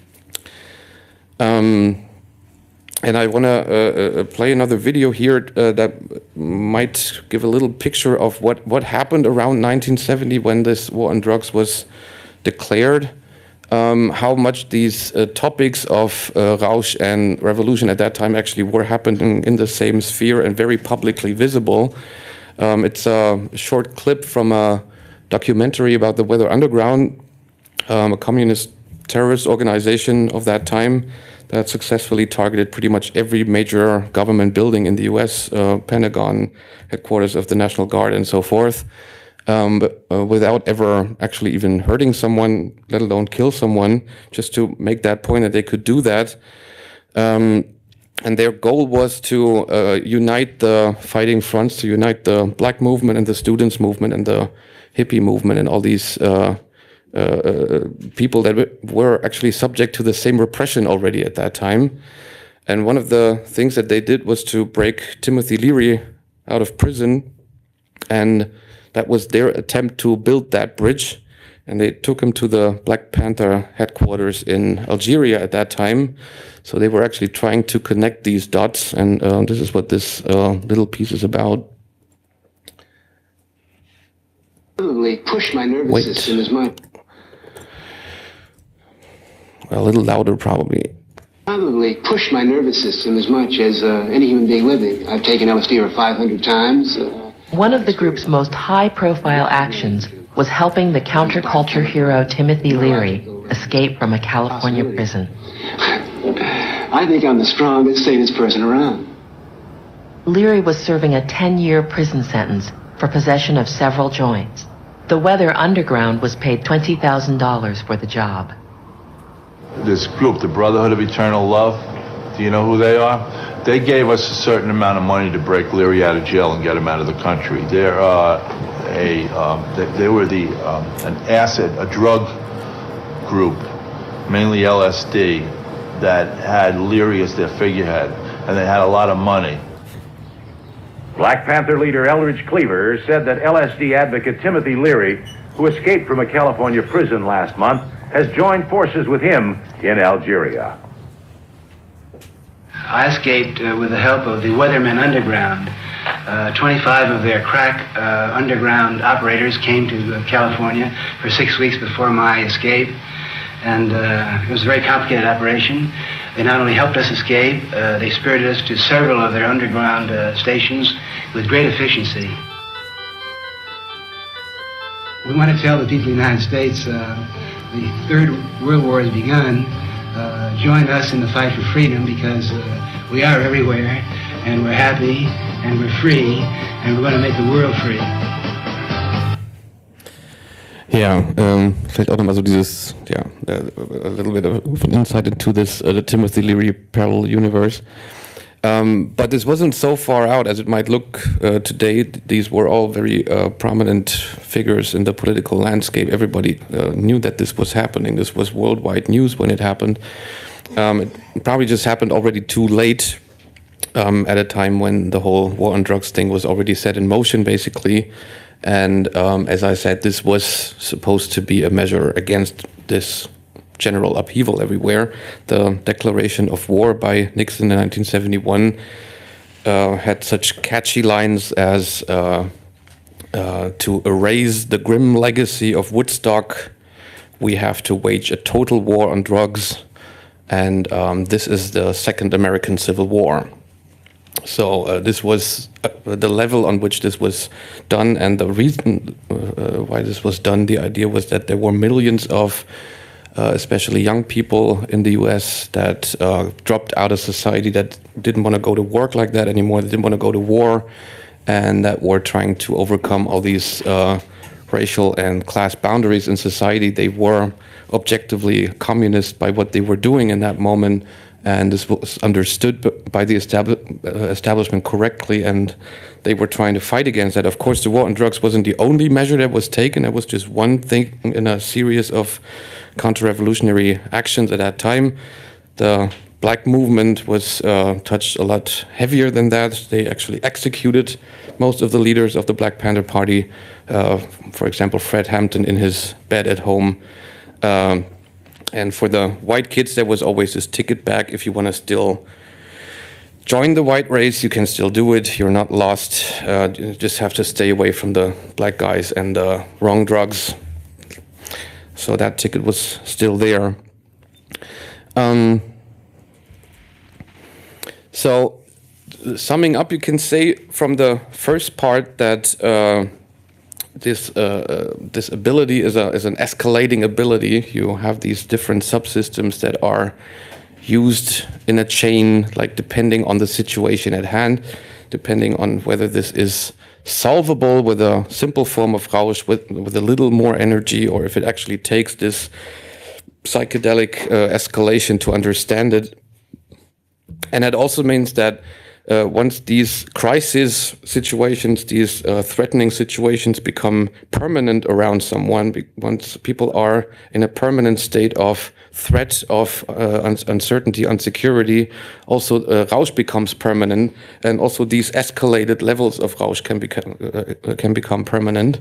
And I want to play another video here that might give a little picture of what happened around 1970 when this war on drugs was declared. How much these topics of Rausch and revolution at that time actually were happening in the same sphere and very publicly visible. It's a short clip from a documentary about the Weather Underground, a communist terrorist organization of that time that successfully targeted pretty much every major government building in the US, Pentagon, headquarters of the National Guard, and so forth. But without ever actually even hurting someone, let alone kill someone, just to make that point that they could do that. And their goal was to unite the fighting fronts, to unite the black movement and the students movement and the hippie movement and all these people that were actually subject to the same repression already at that time. And one of the things that they did was to break Timothy Leary out of prison, and that was their attempt to build that bridge. And they took him to the Black Panther headquarters in Algeria at that time. So they were actually trying to connect these dots, and this is what this little piece is about. Probably push my nervous system as much. A little louder, probably. Probably push my nervous system as much as any human being living. I've taken LSD over 500 times. One of the group's most high-profile actions was helping the counterculture hero Timothy Leary escape from a California prison. I think I'm the strongest, sanest person around. Leary was serving a 10-year prison sentence for possession of several joints. The Weather Underground was paid $20,000 for the job. This group, the Brotherhood of Eternal Love, Do you know who they are? They gave us a certain amount of money to break Leary out of jail and get him out of the country. They're they were a drug group, mainly LSD, that had Leary as their figurehead, and they had a lot of money. Black Panther leader Eldridge Cleaver said that LSD advocate Timothy Leary, who escaped from a California prison last month, has joined forces with him in Algeria. I escaped with the help of the Weathermen Underground. 25 of their crack underground operators came to California for 6 weeks before my escape, and it was a very complicated operation. They not only helped us escape, they spirited us to several of their underground stations with great efficiency. We want to tell the people of the United States the Third World War has begun. Join us in the fight for freedom, because we are everywhere, and we're happy, and we're free, and we're going to make the world free. Ja, vielleicht auch nochmal so dieses, ja, a little bit of an insight into this, the Timothy Leary parallel universe. But this wasn't so far out as it might look today. These were all very prominent figures in the political landscape. Everybody knew that this was happening. This was worldwide news when it happened. It probably just happened already too late, at a time when the whole war on drugs thing was already set in motion, basically. And as I said, this was supposed to be a measure against this general upheaval everywhere. The declaration of war by Nixon in 1971 had such catchy lines as to erase the grim legacy of Woodstock, we have to wage a total war on drugs, and this is the Second American Civil War. So this was the level on which this was done, and the reason why this was done, the idea was that there were millions of especially young people in the US that dropped out of society, that didn't want to go to work like that anymore, that didn't want to go to war, and that were trying to overcome all these racial and class boundaries in society. They were objectively communist by what they were doing in that moment, and this was understood by the establishment correctly, and they were trying to fight against that. Of course, the war on drugs wasn't the only measure that was taken. It was just one thing in a series of counter-revolutionary actions at that time. The black movement was touched a lot heavier than that. They actually executed most of the leaders of the Black Panther Party. For example, Fred Hampton in his bed at home. And for the white kids, there was always this ticket back. If you want to still join the white race, you can still do it. You're not lost. You just have to stay away from the black guys and the wrong drugs. So that ticket was still there. So summing up, you can say from the first part that this ability is an escalating ability. You have these different subsystems that are used in a chain, like depending on the situation at hand, depending on whether this is solvable with a simple form of Rausch with a little more energy, or if it actually takes this psychedelic escalation to understand it. And that also means that once these crisis situations, these threatening situations become permanent around someone, once people are in a permanent state of threat, of uncertainty, insecurity, also Rausch becomes permanent, and also these escalated levels of Rausch can become permanent.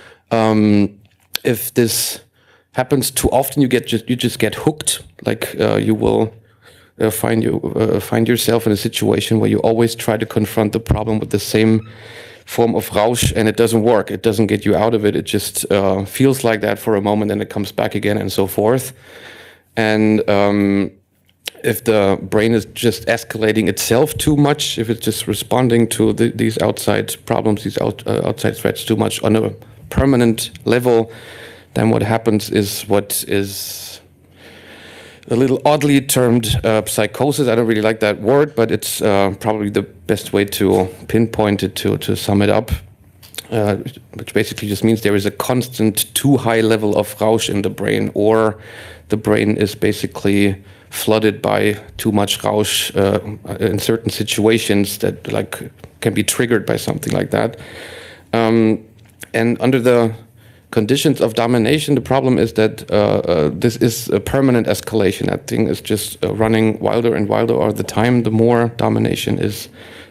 If this happens too often, you just get hooked. Like you will find yourself in a situation where you always try to confront the problem with the same form of Rausch, and it doesn't work. It doesn't get you out of it. It just feels like that for a moment, and it comes back again, and so forth. And if the brain is just escalating itself too much, if it's just responding to these outside problems, these outside threats too much on a permanent level, then what happens is what is a little oddly termed psychosis. I don't really like that word, but it's probably the best way to pinpoint it, to sum it up, which basically just means there is a constant too high level of Rausch in the brain, or the brain is basically flooded by too much Rausch in certain situations that like can be triggered by something like that. And under the conditions of domination, the problem is that this is a permanent escalation. That thing is just running wilder and wilder all the time. The more domination is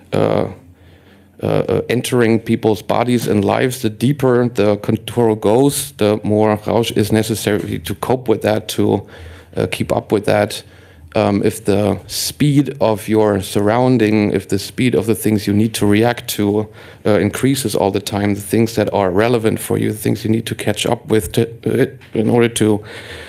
entering people's bodies and lives, the deeper the control goes, the more Rausch is necessary to cope with that, to keep up with that. If the speed of your surrounding, if the speed of the things you need to react to increases all the time, the things that are relevant for you, the things you need to catch up with in order to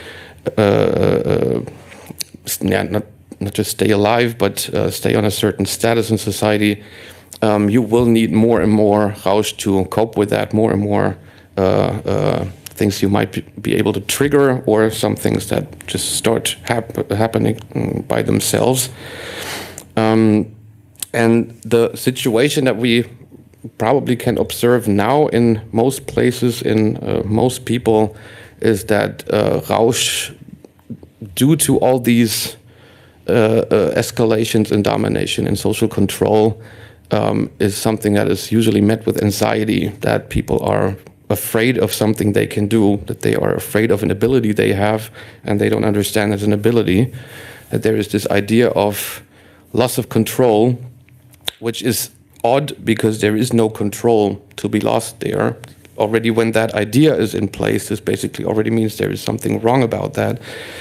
not just stay alive, but stay on a certain status in society, you will need more and more Rausch to cope with that, more and more things you might be able to trigger, or some things that just start happening by themselves. And the situation that we probably can observe now in most places, in most people, is that Rausch, due to all these escalations in domination and social control, is something that is usually met with anxiety, that people are afraid of something they can do, that they are afraid of an ability they have and they don't understand as an ability, that there is this idea of loss of control, which is odd because there is no control to be lost there. Already when that idea is in place, this basically already means there is something wrong about that.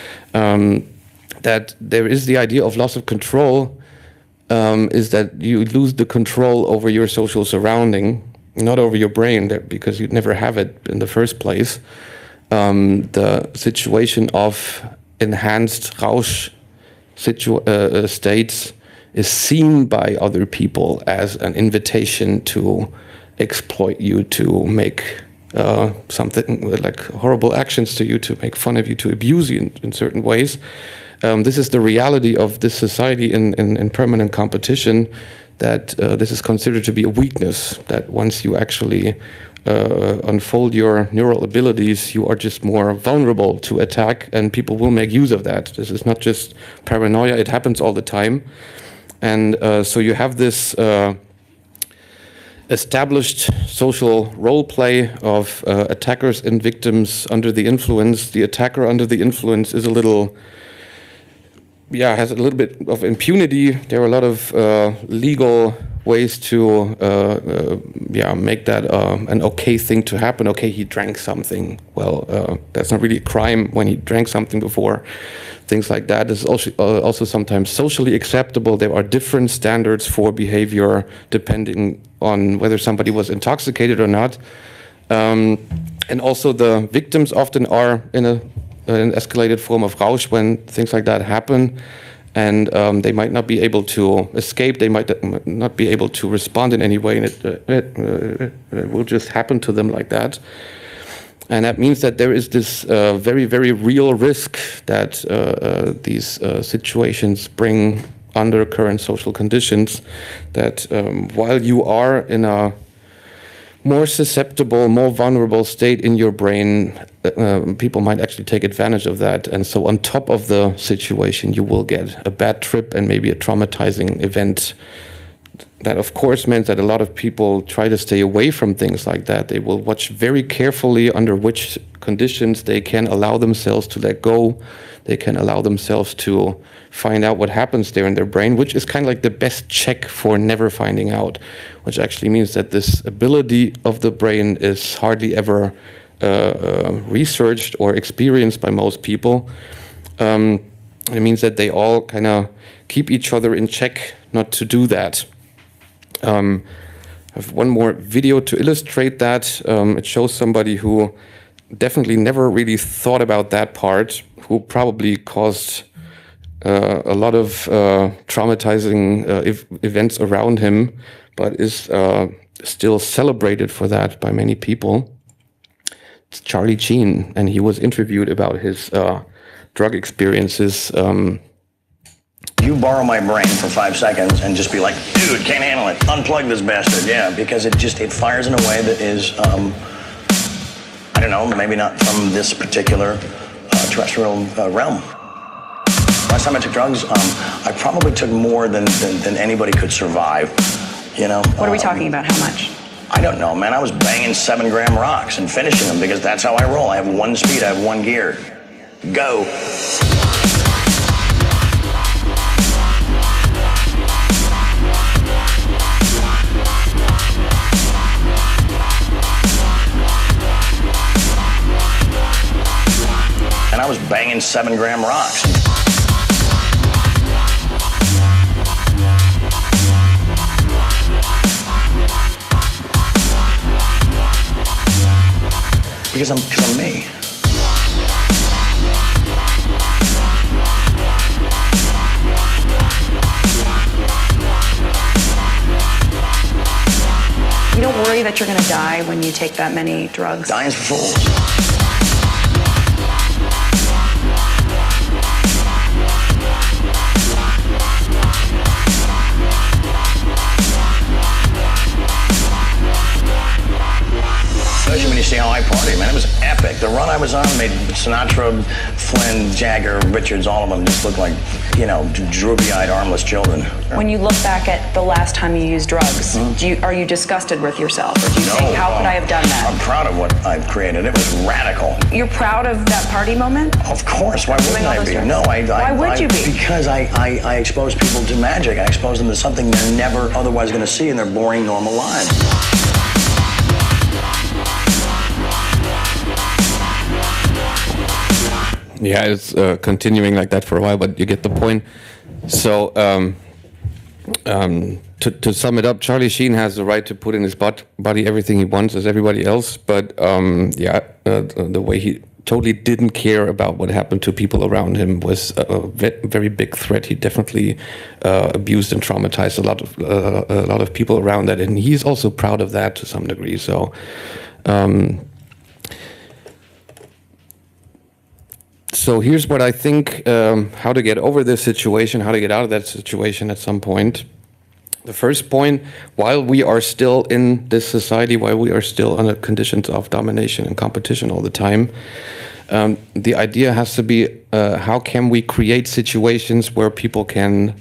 That there is the idea of loss of control, is that you lose the control over your social surrounding, not over your brain, because you'd never have it in the first place. The situation of enhanced Rausch states is seen by other people as an invitation to exploit you, to make something like horrible actions to you, to make fun of you, to abuse you in certain ways. This is the reality of this society in permanent competition, that this is considered to be a weakness, that once you actually unfold your neural abilities, you are just more vulnerable to attack, and people will make use of that. This is not just paranoia, it happens all the time. And so you have this established social role play of attackers and victims under the influence. The attacker under the influence is a little... has a little bit of impunity. There are a lot of legal ways to make that an okay thing to happen. Okay, he drank something. Well, that's not really a crime when he drank something before. Things like that is also sometimes socially acceptable. There are different standards for behavior depending on whether somebody was intoxicated or not. And also the victims often are in an escalated form of Rausch when things like that happen, and they might not be able to escape, they might not be able to respond in any way, and it will just happen to them like that. And that means that there is this very, very real risk that these situations bring under current social conditions, that while you are in a more susceptible, more vulnerable state in your brain, people might actually take advantage of that. And so on top of the situation, you will get a bad trip and maybe a traumatizing event. That, of course, meant that a lot of people try to stay away from things like that. They will watch very carefully under which conditions they can allow themselves to let go. They can allow themselves to find out what happens there in their brain, which is kind of like the best check for never finding out, which actually means that this ability of the brain is hardly ever researched or experienced by most people. It means that they all kind of keep each other in check not to do that. I have one more video to illustrate that. It shows somebody who definitely never really thought about that part, who probably caused a lot of traumatizing events around him, but is still celebrated for that by many people. It's Charlie Sheen, and he was interviewed about his drug experiences. You borrow my brain for 5 seconds and just be like, dude, can't handle it. Unplug this bastard. Yeah, because it fires in a way that is, I don't know, maybe not from this particular terrestrial realm. Last time I took drugs, I probably took more than anybody could survive. You know. What are we talking about? How much? I don't know, man. I was banging 7-gram rocks and finishing them because that's how I roll. I have one speed, I have one gear. Go. And I was banging 7-gram rocks. Because I'm me. You don't worry that you're going to die when you take that many drugs? Dying's for fools. Especially when you see how I party, man. It was epic. The run I was on made Sinatra, Flynn, Jagger, Richards, all of them just look like, you know, droopy-eyed, armless children. When you look back at the last time you used drugs, are you disgusted with yourself? Or do you think, how could I have done that? I'm proud of what I've created. It was radical. You're proud of that party moment? Of course. Why wouldn't I be? No, Why would you be? Because I expose people to magic. I expose them to something they're never otherwise going to see in their boring, normal lives. Yeah, it's continuing like that for a while, but you get the point. So, to sum it up, Charlie Sheen has the right to put in his body everything he wants, as everybody else. But the way he totally didn't care about what happened to people around him was a very big threat. He definitely abused and traumatized a lot of people around that, and he's also proud of that to some degree. So. So here's what I think, how to get over this situation, how to get out of that situation at some point. The first point, while we are still in this society, while we are still under conditions of domination and competition all the time, the idea has to be, how can we create situations where people can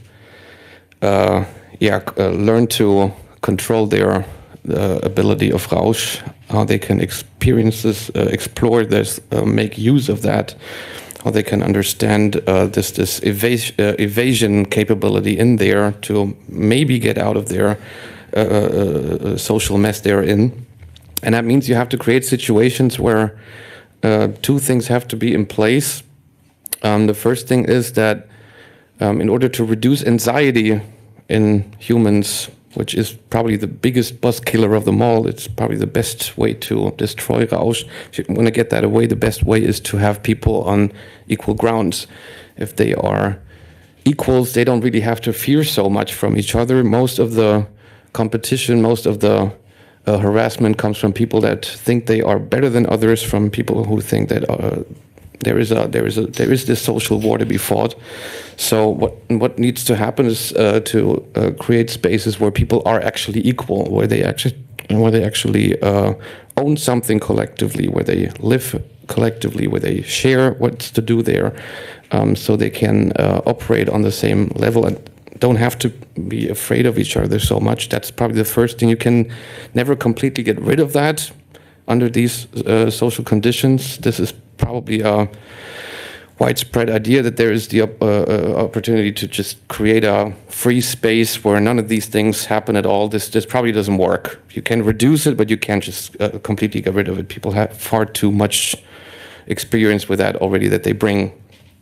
learn to control their ability of Rausch, how they can experience this, explore this, make use of that, how they can understand this evasion capability in there to maybe get out of their social mess they're in. And that means you have to create situations where two things have to be in place. The first thing is that in order to reduce anxiety in humans, which is probably the biggest buzz killer of them all, it's probably the best way to destroy Rausch. If you want to get that away, the best way is to have people on equal grounds. If they are equals, they don't really have to fear so much from each other. Most of the competition, most of the harassment comes from people that think they are better than others, from people who think that there is this social war to be fought. So what needs to happen is to create spaces where people are actually equal, where they actually own something collectively, where they live collectively, where they share what's to do there, so they can operate on the same level and don't have to be afraid of each other so much. That's probably the first thing. You can never completely get rid of that under these social conditions. This is probably a widespread idea that there is the opportunity to just create a free space where none of these things happen at all. This probably doesn't work. You can reduce it, but you can't just completely get rid of it. People have far too much experience with that already that they bring.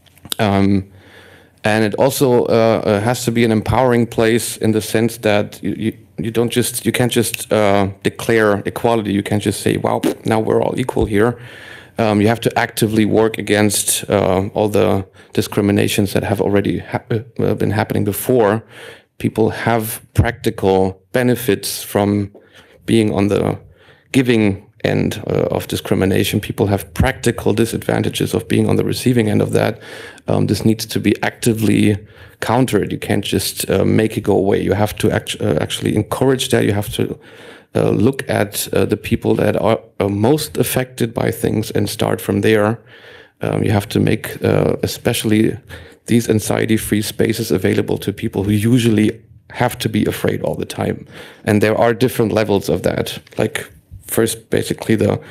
And it also has to be an empowering place in the sense that you can't just declare equality. You can't just say, wow, now we're all equal here. You have to actively work against all the discriminations that have already been happening before. People have practical benefits from being on the giving end of discrimination. People have practical disadvantages of being on the receiving end of that. This needs to be actively countered. You can't just make it go away. You have to actually encourage that. You have to look at the people that are most affected by things and start from there. You have to make especially these anxiety-free spaces available to people who usually have to be afraid all the time. And there are different levels of that. Like first, basically the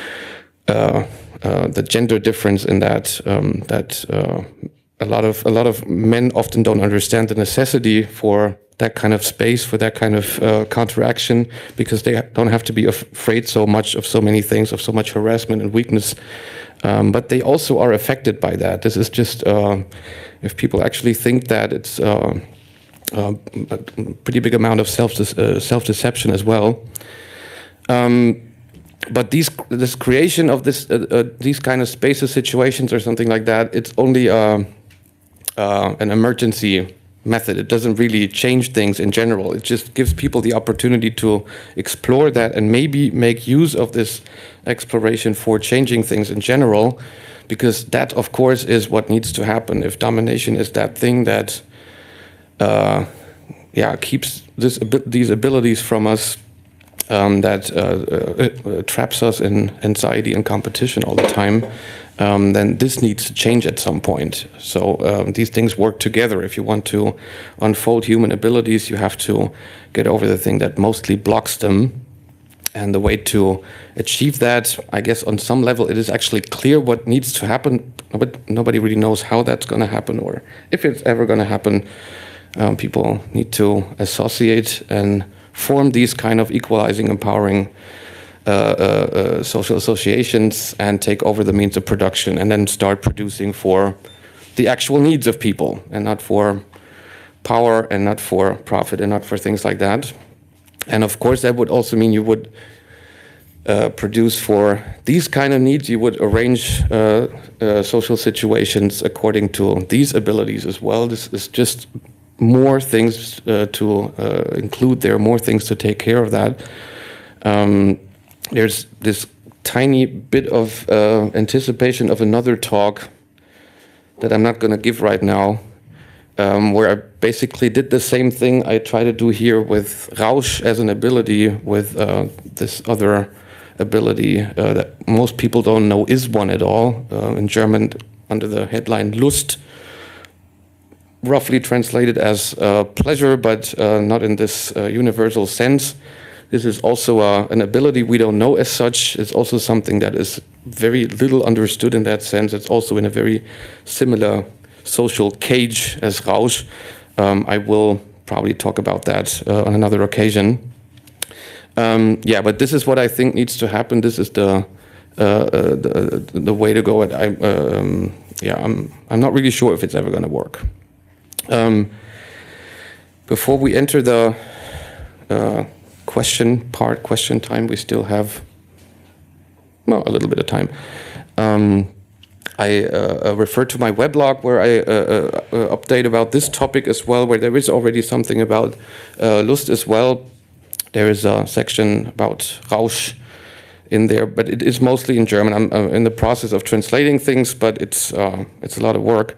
gender difference in that a lot of men often don't understand the necessity for that kind of space, for that kind of counteraction, because they don't have to be afraid so much of so many things, of so much harassment and weakness. But they also are affected by that. This is just, if people actually think that, it's a pretty big amount of self-deception as well. But this creation of these kind of spaces, situations, or something like that, it's only an emergency method. It doesn't really change things in general. It just gives people the opportunity to explore that and maybe make use of this exploration for changing things in general, because that, of course, is what needs to happen. If domination is that thing that keeps these abilities from us, that traps us in anxiety and competition all the time, then this needs to change at some point. So these things work together. If you want to unfold human abilities, you have to get over the thing that mostly blocks them. And the way to achieve that, I guess on some level, it is actually clear what needs to happen, but nobody really knows how that's going to happen or if it's ever going to happen. People need to associate and form these kind of equalizing, empowering social associations and take over the means of production, and then start producing for the actual needs of people and not for power and not for profit and not for things like that. And of course, that would also mean you would produce for these kind of needs. You would arrange social situations according to these abilities as well. This is just more things to include there, more things to take care of that. There's this tiny bit of anticipation of another talk that I'm not going to give right now, where I basically did the same thing I try to do here with Rausch as an ability, with this other ability that most people don't know is one at all, in German under the headline Lust, roughly translated as pleasure, but not in this universal sense. This is also an ability we don't know as such. It's also something that is very little understood in that sense. It's also in a very similar social cage as Rausch. I will probably talk about that on another occasion. But this is what I think needs to happen. This is the way to go. I'm not really sure if it's ever going to work. Before we enter the question time, we still have a little bit of time. I refer to my weblog where I update about this topic as well, where there is already something about Lust as well. There is a section about Rausch in there, but it is mostly in German. I'm in the process of translating things, but it's a lot of work.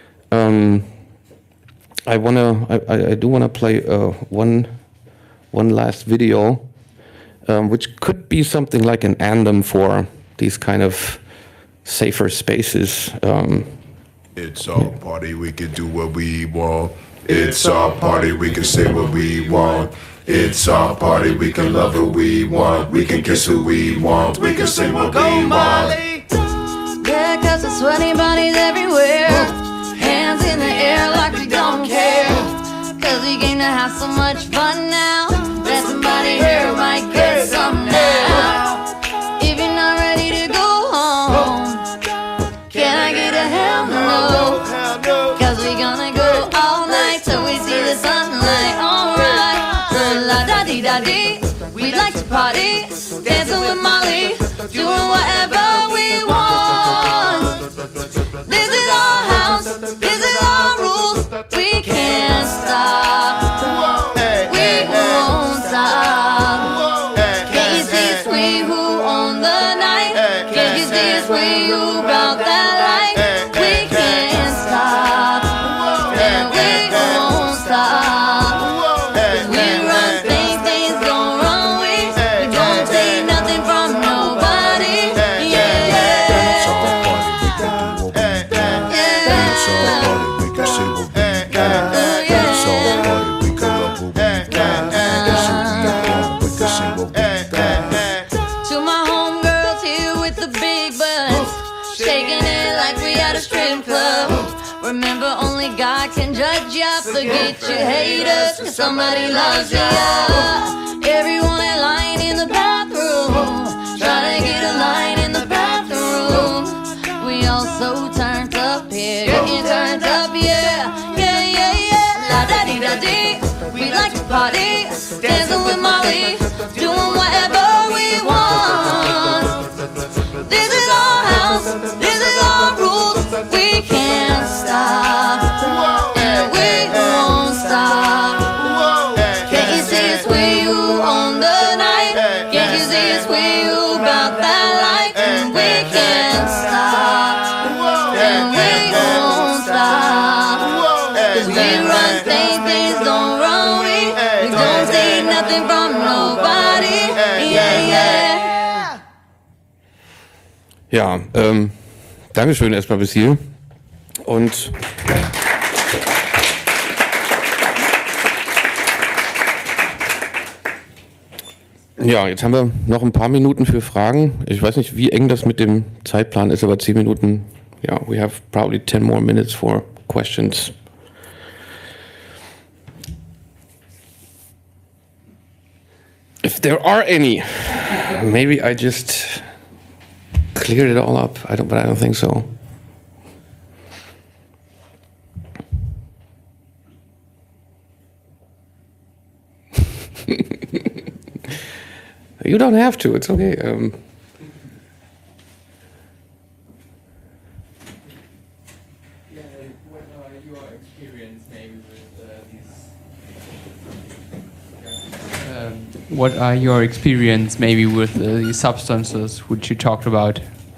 I do wanna play one last video, which could be something like an anthem for these kind of safer spaces. It's our party, we can do what we want. It's our party, we can say what we want. It's our party, we can love who we want. We can kiss who we want. We can say what we want. Yeah, 'cause there's sweaty bodies everywhere. Hands in the air like we don't care. 'Cause we came to have so much fun now that somebody here might get some now. If you're not ready to go home, can I get a hell no? 'Cause we gonna go all night till we see the sunlight. Alright, la da dee da dee. We'd like to party, dancing with Molly, doing whatever we want. This is our house, this is our rules. We can't stop, we won't stop. Can't you see it's we who own the night? Can't you see it's we who brought that light? We can't stop, and we won't stop. We run things, things go wrong. We don't take nothing from nobody. God can judge ya. Forget your haters, 'cause somebody loves ya. Everyone in line in the bathroom, trying to get a line in the bathroom. We all so turned up here, getting turned up, yeah. Yeah, yeah, yeah. La da dee da dee. We like to party, dancing with Molly, doing whatever we want. This is our house, this is our rules. We can't stop, and we won't stop. Can't you see it's we who own the night? Can't you see it's we who got that light? And we can't stop, and we won't stop. 'Cause we run things don't run we. We don't take nothing from nobody. Yeah, yeah. Ja, Dankeschön erstmal bis hier. Und ja, jetzt haben wir noch ein paar Minuten für Fragen. Ich weiß nicht, wie eng das mit dem Zeitplan ist, aber 10 Minuten. Ja, we have probably 10 more minutes for questions. If there are any, maybe I just cleared it all up. But I don't think so. You don't have to. It's okay. What are your experience maybe with these substances which you talked about?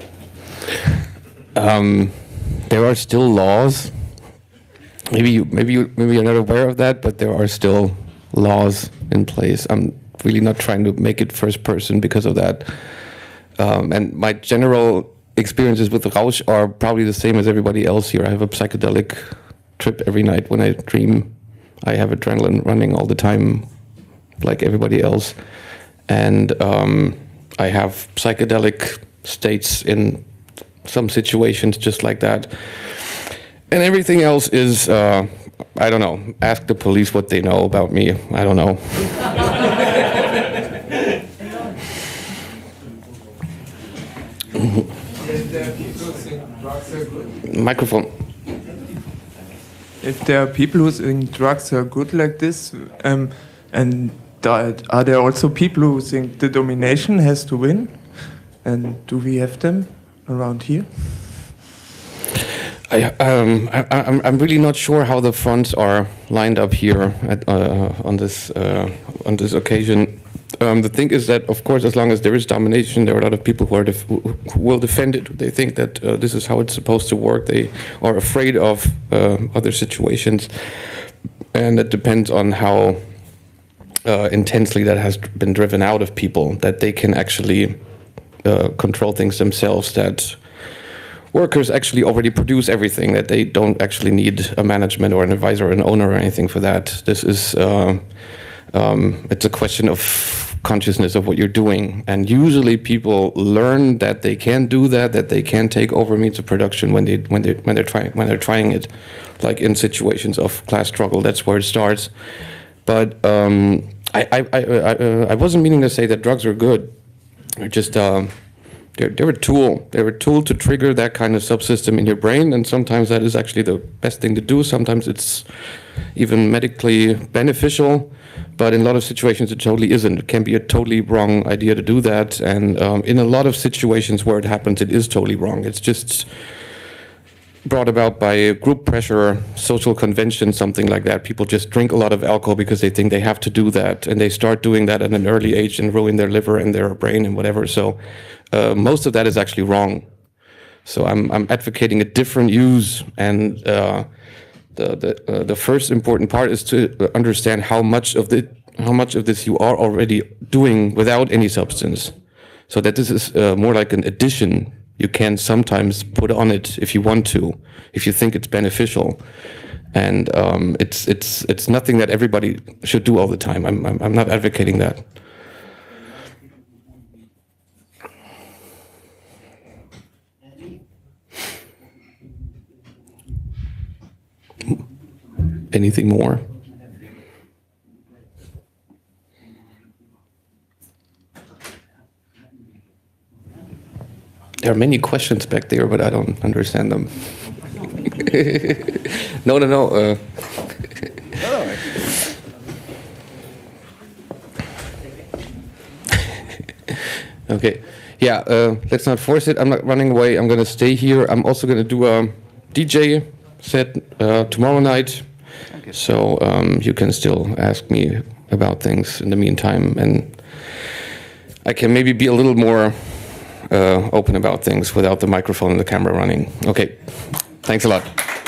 There are still laws. Maybe you're not aware of that, but there are still laws in place. I'm really not trying to make it first person because of that. And my general experiences with Rausch are probably the same as everybody else here. I have a psychedelic trip every night when I dream. I have adrenaline running all the time, like everybody else. And I have psychedelic states in some situations just like that. And everything else is, I don't know, ask the police what they know about me. I don't know. Microphone. If there are people who think drugs are good like this, and are there also people who think the domination has to win? And do we have them around here? I'm really not sure how the fronts are lined up here on this occasion. The thing is that, of course, as long as there is domination, there are a lot of people who will defend it. They think that this is how it's supposed to work. They are afraid of other situations, and it depends on how intensely that has been driven out of people, that they can actually control things themselves, that workers actually already produce everything, that they don't actually need a management or an advisor or an owner or anything for that. This is, it's a question of consciousness of what you're doing. And usually people learn that they can do that they can take over means of production when they're trying it, like in situations of class struggle. That's where it starts. But I wasn't meaning to say that drugs are good. They're just they're a tool. They're a tool to trigger that kind of subsystem in your brain, and sometimes that is actually the best thing to do. Sometimes it's even medically beneficial, but in a lot of situations it totally isn't. It can be a totally wrong idea to do that, and in a lot of situations where it happens, it is totally wrong. It's just brought about by group pressure, social convention, something like that. People just drink a lot of alcohol because they think they have to do that, and they start doing that at an early age and ruin their liver and their brain and whatever. So most of that is actually wrong. So I'm advocating a different use, and the first important part is to understand how much of this you are already doing without any substance, so that this is more like an addition. You can sometimes put on it if you want to, if you think it's beneficial, and it's nothing that everybody should do all the time. I'm not advocating that. anything more? There are many questions back there, but I don't understand them. No. Okay. Yeah, let's not force it. I'm not running away. I'm going to stay here. I'm also going to do a DJ set tomorrow night. Okay. So you can still ask me about things in the meantime. And I can maybe be a little more open about things without the microphone and the camera running. Okay. Thanks a lot.